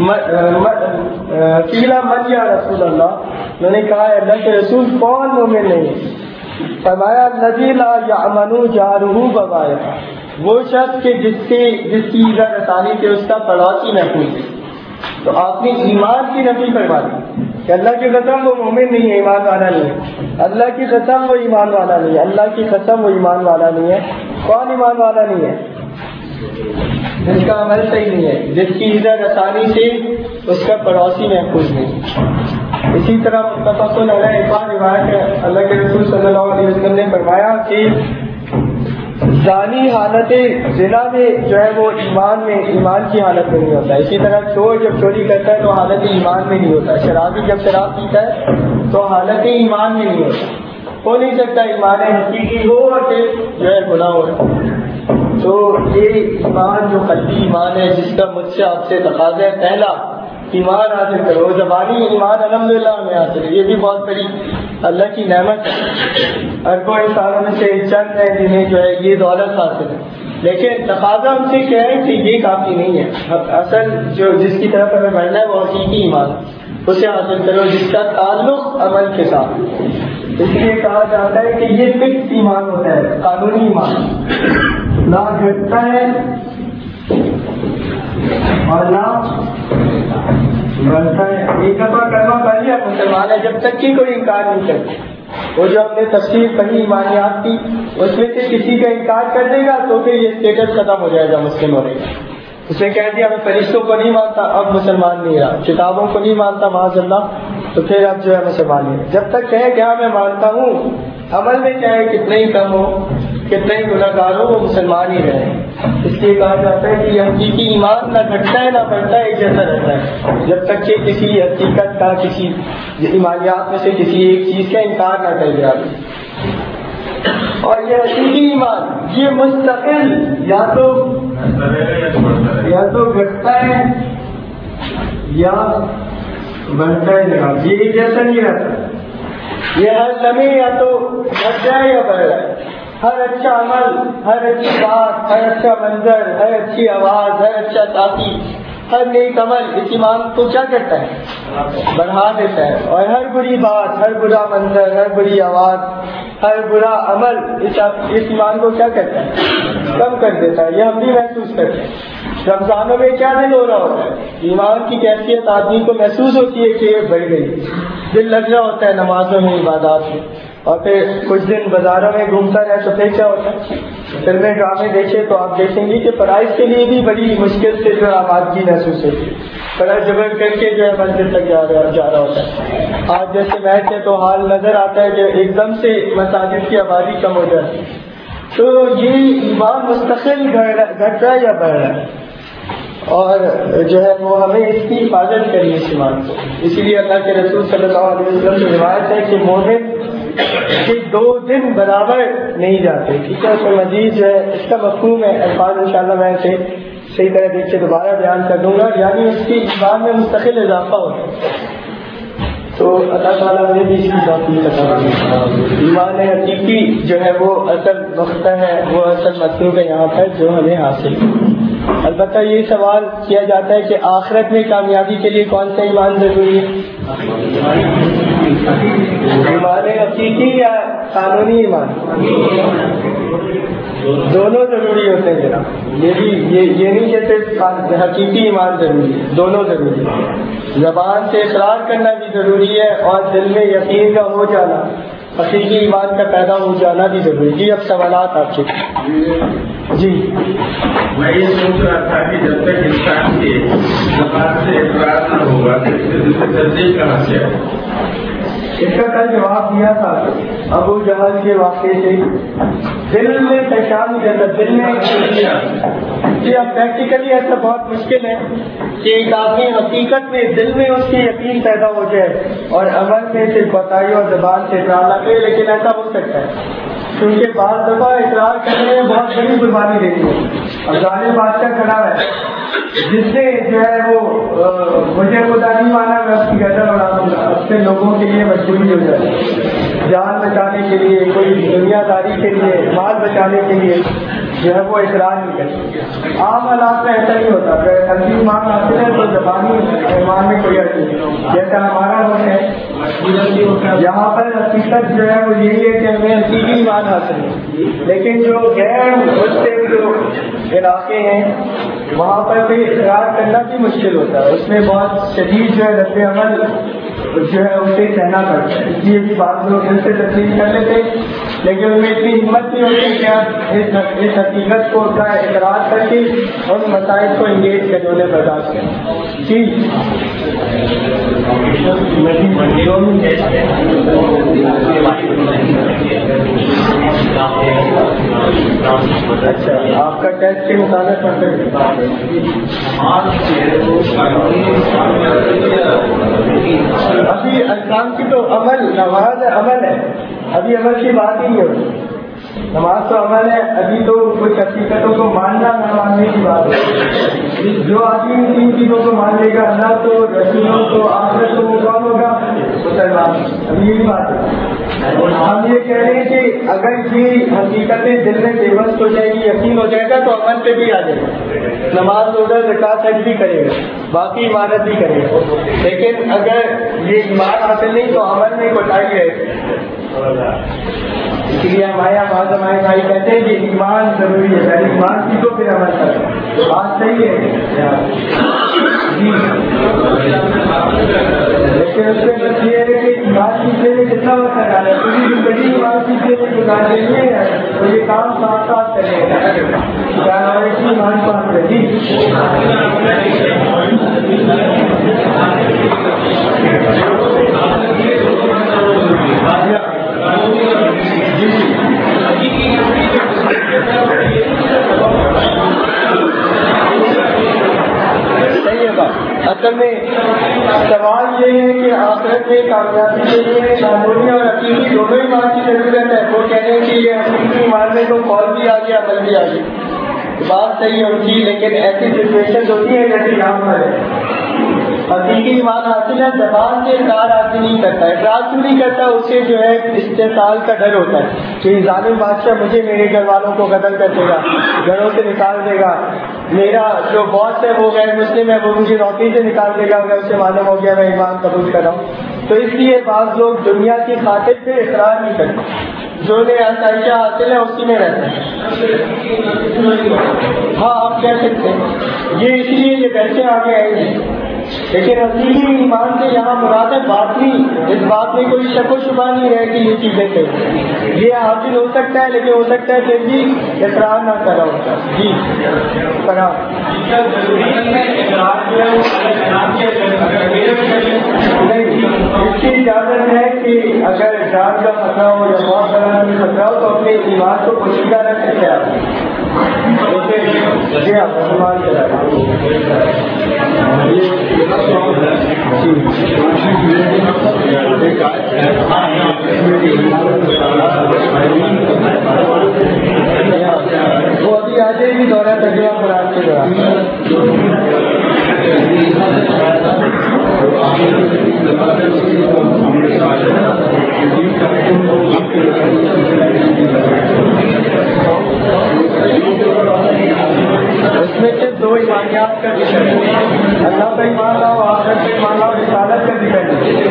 قیل من یا رسول اللہ، انہوں نے کہا اللہ کے رسول کون مومن نہیں؟ فرمایا الذی لا یأمن جارہ بوائقہ، وہ شخص کے جس سے جس کی ایزا رسانی سے اس کا پڑوسی محفوظ ہے. تو آپ نے ایمان کی نفی فرما دی کہ اللہ کی قسم وہ مومن نہیں ہے، ایمان والا نہیں ہے. اللہ کی قسم وہ ایمان والا نہیں ہے، اللہ کی قسم وہ ایمان والا نہیں ہے. کون ایمان والا نہیں ہے؟ جس کا عمل صحیح نہیں ہے، جس کی ایزا رسانی سے اس کا پڑوسی محفوظ نہیں. اسی طرح متفق علیہ ایک اور روایت ہے، اللہ کے رسول صلی اللہ علیہ وسلم نے فرمایا کہ زانی حالت زنا میں جو ہے وہ ایمان میں ایمان کی حالت میں نہیں ہوتا. اسی طرح چور جب چوری کرتا ہے تو حالت ایمان میں نہیں ہوتا. شرابی جب شراب پیتا ہے تو حالت ایمان میں نہیں ہوتا. ہو نہیں سکتا ایمان حقیقی ہو اور پھر جو ہے گناہ ہو. تو یہ ایمان جو قلبی ایمان ہے جس کا مجھ سے آپ سے تقاضا ہے، پہلا ایمان حاصل کرو. زبانی ایمان الحمدللہ ہمیں حاصل ہے، یہ بھی بہت بڑی اللہ کی نعمت ہے. اربوں انسانوں میں سے چند ہے جنہیں جو ہے یہ دولت حاصل ہے، لیکن تقاضا ہم سے کہہ رہے کہ یہ کافی نہیں ہے. اصل جو جس کی طرف ہمیں بڑھنا ہے وہ حقیقی ایمان، اسے حاصل کرو جس کا تعلق عمل کے ساتھ. اس لیے کہا جاتا ہے کہ یہ فکس ایمان ہوتا ہے، قانونی ایمان، نہ گھٹتا ہے اور نہ بڑھتا ہے. ایک دفعہ کلمہ پڑھ لیا مسلمان ہے جب تک کہ کوئی انکار نہیں کرتا. وہ جو ہم نے تفسیر پڑھی ایمانیات کی، اس میں سے کسی کا انکار کر دے گا تو پھر یہ اسٹیٹس ختم ہو جائے گا مسلم ہونے کا. اس نے کہہ دیا میں فرشتوں کو نہیں مانتا، اب مسلمان نہیں رہا. کتابوں کو نہیں مانتا معاذ اللہ، تو پھر اب جو ہے مسلمان نہیں رہا. جب تک کہے کہ ہاں میں مانتا ہوں، عمل میں چاہے کتنے ہی کم ہو، کتنے گناہگار ہو وہ مسلمان ہی رہے. اس لیے کہا جاتا ہے کہ یہ حقیقی ایمان نہ گھٹتا ہے نہ بڑھتا ہے، ایک جیسا رہتا ہے جب تک کہ کسی حقیقت کا، کسی ایمانیات میں سے کسی ایک چیز کا انکار نہ کر دیا. اور یہ حقیقی ایمان یہ مستقل یا تو یا تو گھٹتا ہے یا بڑھتا ہے جناب، یہ ایک جیسا نہیں رہتا. یہ ہر لمحے یا تو گھٹ جائے یا بڑھ جائے. ہر اچھا عمل، ہر اچھی بات، ہر اچھا منظر، ہر اچھی آواز، ہر اچھا ساتھی، ہر نیک عمل اس ایمان کو کیا کرتا ہے؟ بڑھا دیتا ہے. اور ہر بری بات، ہر برا منظر، ہر بری آواز، ہر برا عمل اس ایمان کو کیا کرتا ہے؟ کم کر دیتا ہے. یہ ہم بھی محسوس کرتے ہیں. رمضانوں میں کیا دل ہو رہا ہوتا ہے؟ ایمان کی کیفیت آدمی کو محسوس ہوتی ہے کہ یہ بڑھ گئی. دل لگ رہا ہوتا ہے نمازوں میں، عبادات میں. اور پھر کچھ دن بازاروں میں گھومتا رہے تو پھر کیا ہوتا ہے؟ فلمیں ڈرامے دیکھے تو آپ دیکھیں گے کہ فرائض کے لیے بھی بڑی مشکل سے جو آبادگی محسوس ہوتی ہے. فرائض جبر کر کے جو ہے منزل تک جا رہا جا رہا ہوتا ہے. آج جیسے میچ ہے تو حال نظر آتا ہے کہ ایک دم سے مساجد کی آبادی کم ہو جاتی ہے. تو یہ ایمان مستقل گھٹ رہا ہے یا بڑھ رہا ہے؟ اور جو ہے وہ ہمیں اس کی حفاظت کرنی ہے اس ایمان کو. اسی لیے اللہ کے رسول صلی اللہ علیہ وسلم کی روایت ہے کہ مومن کہ دو دن برابر نہیں جاتے. ٹھیک ہے، اس میں مزید جو ہے اس کا مفہوم ہے، الفاظ انشاءاللہ میں اسے صحیح طرح دیکھ کے دوبارہ بیان کر دوں گا. یعنی اس کی ایمان میں مستقل اضافہ ہوتا ہے. تو اللہ تعالیٰ نے بھی اس کی توفیق عطا کی. ایمان حقیقی جو ہے وہ اصل نقطہ ہے، وہ اصل مطلوب ہے یہاں پر جو ہمیں حاصل. البتہ یہ سوال کیا جاتا ہے کہ آخرت میں کامیابی کے لیے کون سا ایمان ضروری ہے؟ ایمان حقیقی یا قانونی ایمان؟ دونوں ضروری ہوتے ہیں جناب. یہ بھی یہ نہیں کہ صرف حقیقی ایمان ضروری ہے، دونوں ضروری ہے. زبان سے اقرار کرنا بھی ضروری ہے اور دل میں یقین کا ہو جانا، حقیقی ایمان کا پیدا ہو جانا بھی ضروری. جی اب سوالات آپ کے. جی میں یہ سوچ رہا تھا کہ جب تک انسان کے زبان سے اقرار نہ ہوگا تو اس سے تصدیق کہاں سے ہے؟ اس کا کل جواب دیا تھا ابو جہل کے واقعے سے. دل میں پہچان نہیں کرتا، دل میں جی اب پریکٹیکلی ایسا بہت مشکل ہے کہ ایک آدمی حقیقت میں دل میں اس کی یقین پیدا ہو جائے اور عمل میں صرف بتائی اور زبان سے اقرار نہ کرے. لیکن ایسا ہو سکتا ہے کیونکہ بعض دفعہ اقرار کرنے میں بہت بڑی قربانی دیتی ہے. اب ظالم بادشاہ کھڑا ہے جس سے جو ہے وہ مجھے خدا نہیں مانا میں اس کی گردن اڑا دوں گا، اس سے لوگوں کے لیے مجبوری ہو جائے، جان بچانے کے لیے، کوئی دنیا داری کے لیے، مال بچانے کے لیے جو ہے وہ اقرار نہیں کرتے. عام حالات میں ایسا نہیں ہوتا. اگر حقیقی ایمان حاصل ہے تو زبانی ایمان میں کوئی حرض نہیں. جیسا ہمارا ہوتا ہے یہاں پر حقیقت جو ہے وہ یہی ہے کہ ہمیں حقیقی ایمان حاصل ہے. لیکن جو غیر مسلم جو علاقے ہیں وہاں پر بھی اقرار کرنا بھی مشکل ہوتا ہے. اس میں بہت شدید جو ہے رد عمل جو ہے اسے سہنا پڑتا ہے. اس لیے بھی بعض لوگ دل سے تسلیم کر لیتے لیکن ان میں اتنی ہمت نہیں ہوتی کہ آپ اس حقیقت کو کا اقرار کر کے ان مسائل کو انگیج کرنے والے برداشت کریں. جی اچھا آپ کا ٹیسٹ کے مطابق ابھی اسلام کی تو عمل نماز عمل ہے، ابھی عمل کی بات ہی نہیں ہوتی. نماز تو عمل ہے، ابھی تو کچھ حقیقتوں کو ماننا نہ ماننے کی بات ہے. جو آدمی ان تین چیزوں کو مان لے گا، اللہ کو، رسولوں کو، آخرت کو، وہ کون ہوگا؟ مسلمان. ابھی یہی بات ہے. ہم یہ کہہ رہے ہیں کہ اگر یہ حقیقتیں دل میں پیوست ہو جائے گی، یقین ہو جائے گا تو عمل پہ بھی آ جائے گا. نماز روزہ زکوٰۃ حج بھی کرے گا، باقی عبادت بھی کرے گا. لیکن اگر یہ ایمان حاصل نہیں تو عمل میں کوتاہی ہے. اس لیے ہمارے یہاں بعض ہمارے بھائی کہتے ہیں کہ ایمان ضروری ہے، پہلے ایمان کی تو پھر عمل کرو. بات صحیح ہے جی. لیکن اس میں بس یہ ہے کہ ایمان سیکھنے میں کتنا وقت لگا ہے. پوری زندگی ایمان سیکھنے میں گزار دیں گے تو یہ کام ساتھ ساتھ کرے گا. کیا ہے کہ ایمان پاس ہے جی. کا. اصل میں سوال یہ ہے کہ آخرت میں کامیابی کے لیے معمولی اور حقیقی دونوں ایمان کی ضرورت ہے. وہ کہہ رہے ہیں کہ یہ حقیقی ایمان میں تو قول بھی آ گیا عمل بھی آ گیا. بات صحیح ہے ان کی, لیکن ایسی سچویشن ہوتی ہے جیسے یہاں پر ہے. حقیقی ایمان حاصل ہے, زبان سے اقرار آدمی نہیں کرتا. اقرار کیوں نہیں کرتا؟ اسے جو ہے استحصال کا ڈر ہوتا ہے کہ ظالم بادشاہ مجھے میرے گھر والوں کو قتل کر دے گا, گھروں سے نکال دے گا, میرا جو باس ہے وہ غیر مسلم ہے وہ مجھے نوکری سے نکال دے گا اگر اسے معلوم ہو گیا میں ایمان قبول کر رہا ہوں. تو اس لیے بعض لوگ دنیا کی خاطر سے اقرار نہیں کرتے, جو نے آسائشہ حاصل ہے اسی میں رہتے ہیں. ہاں آپ کہہ سکتے ہیں یہ اس لیے یہ پیسے آگے آئیں گے, لیکن حقیقی ایمان سے یہاں مراد ہے باطنی. اس بات میں کوئی شک و شبہ نہیں رہے کہ یہ چیزیں صحیح یہ حاصل ہو سکتا ہے, لیکن ہو سکتا ہے پھر بھی اقرار نہ کرا ہوتا. جی نہیں, اس کی اجازت ہے کہ اگر جان کا خطرہ ہو یا بہت بڑا خطرہ ہو تو اپنے ایمان کو پوشیدہ رکھ سکتے ہیں. جی آپ مسلمان وہ ابھی آ جائے گی دورہ تجربہ پر آپ کے اس میں سے دو ایمانیات کا ذکر ہے, اللہ کا ایمان لاؤ, آخرت کا ایمان لاؤ, رسالت کا ذکر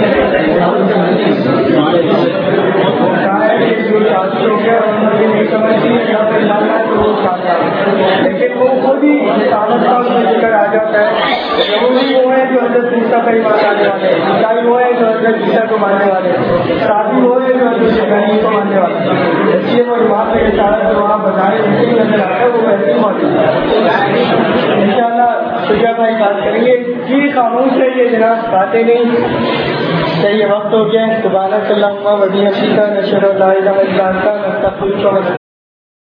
ہے. جو شادی ہو گیا اور مجھے نہیں سمجھتی اللہ کا ایمان لاؤ تو وہ کامیاب, لیکن وہ خود ہی رسالت کا اس میں ذکر آ جاتا ہے. ضروری وہ ہے جو حضرت عیسیٰ کا ایمان لانے والے ہیں, عیسائی وہ ہے جو حضرت عیسیٰ کو ماننے والے ہیں, شادی وہ ہے جو حضرت ابراہیم کو ماننے والے ہیں. اس لیے وہ ایمان میں رسالت جو وہاں بتائے ویسے ہی نظر آتا ہے, وہ ویسے ہی موجود ہے. ان شاء اللہ شجا بھائی بات کریں گے. جی خاموش ہے یہ جناب, باتیں نہیں. صحیح وقت ہو گیا. سبحانک اللہم و بحمدک نشہد ان لا الہ الا انت نستغفرک و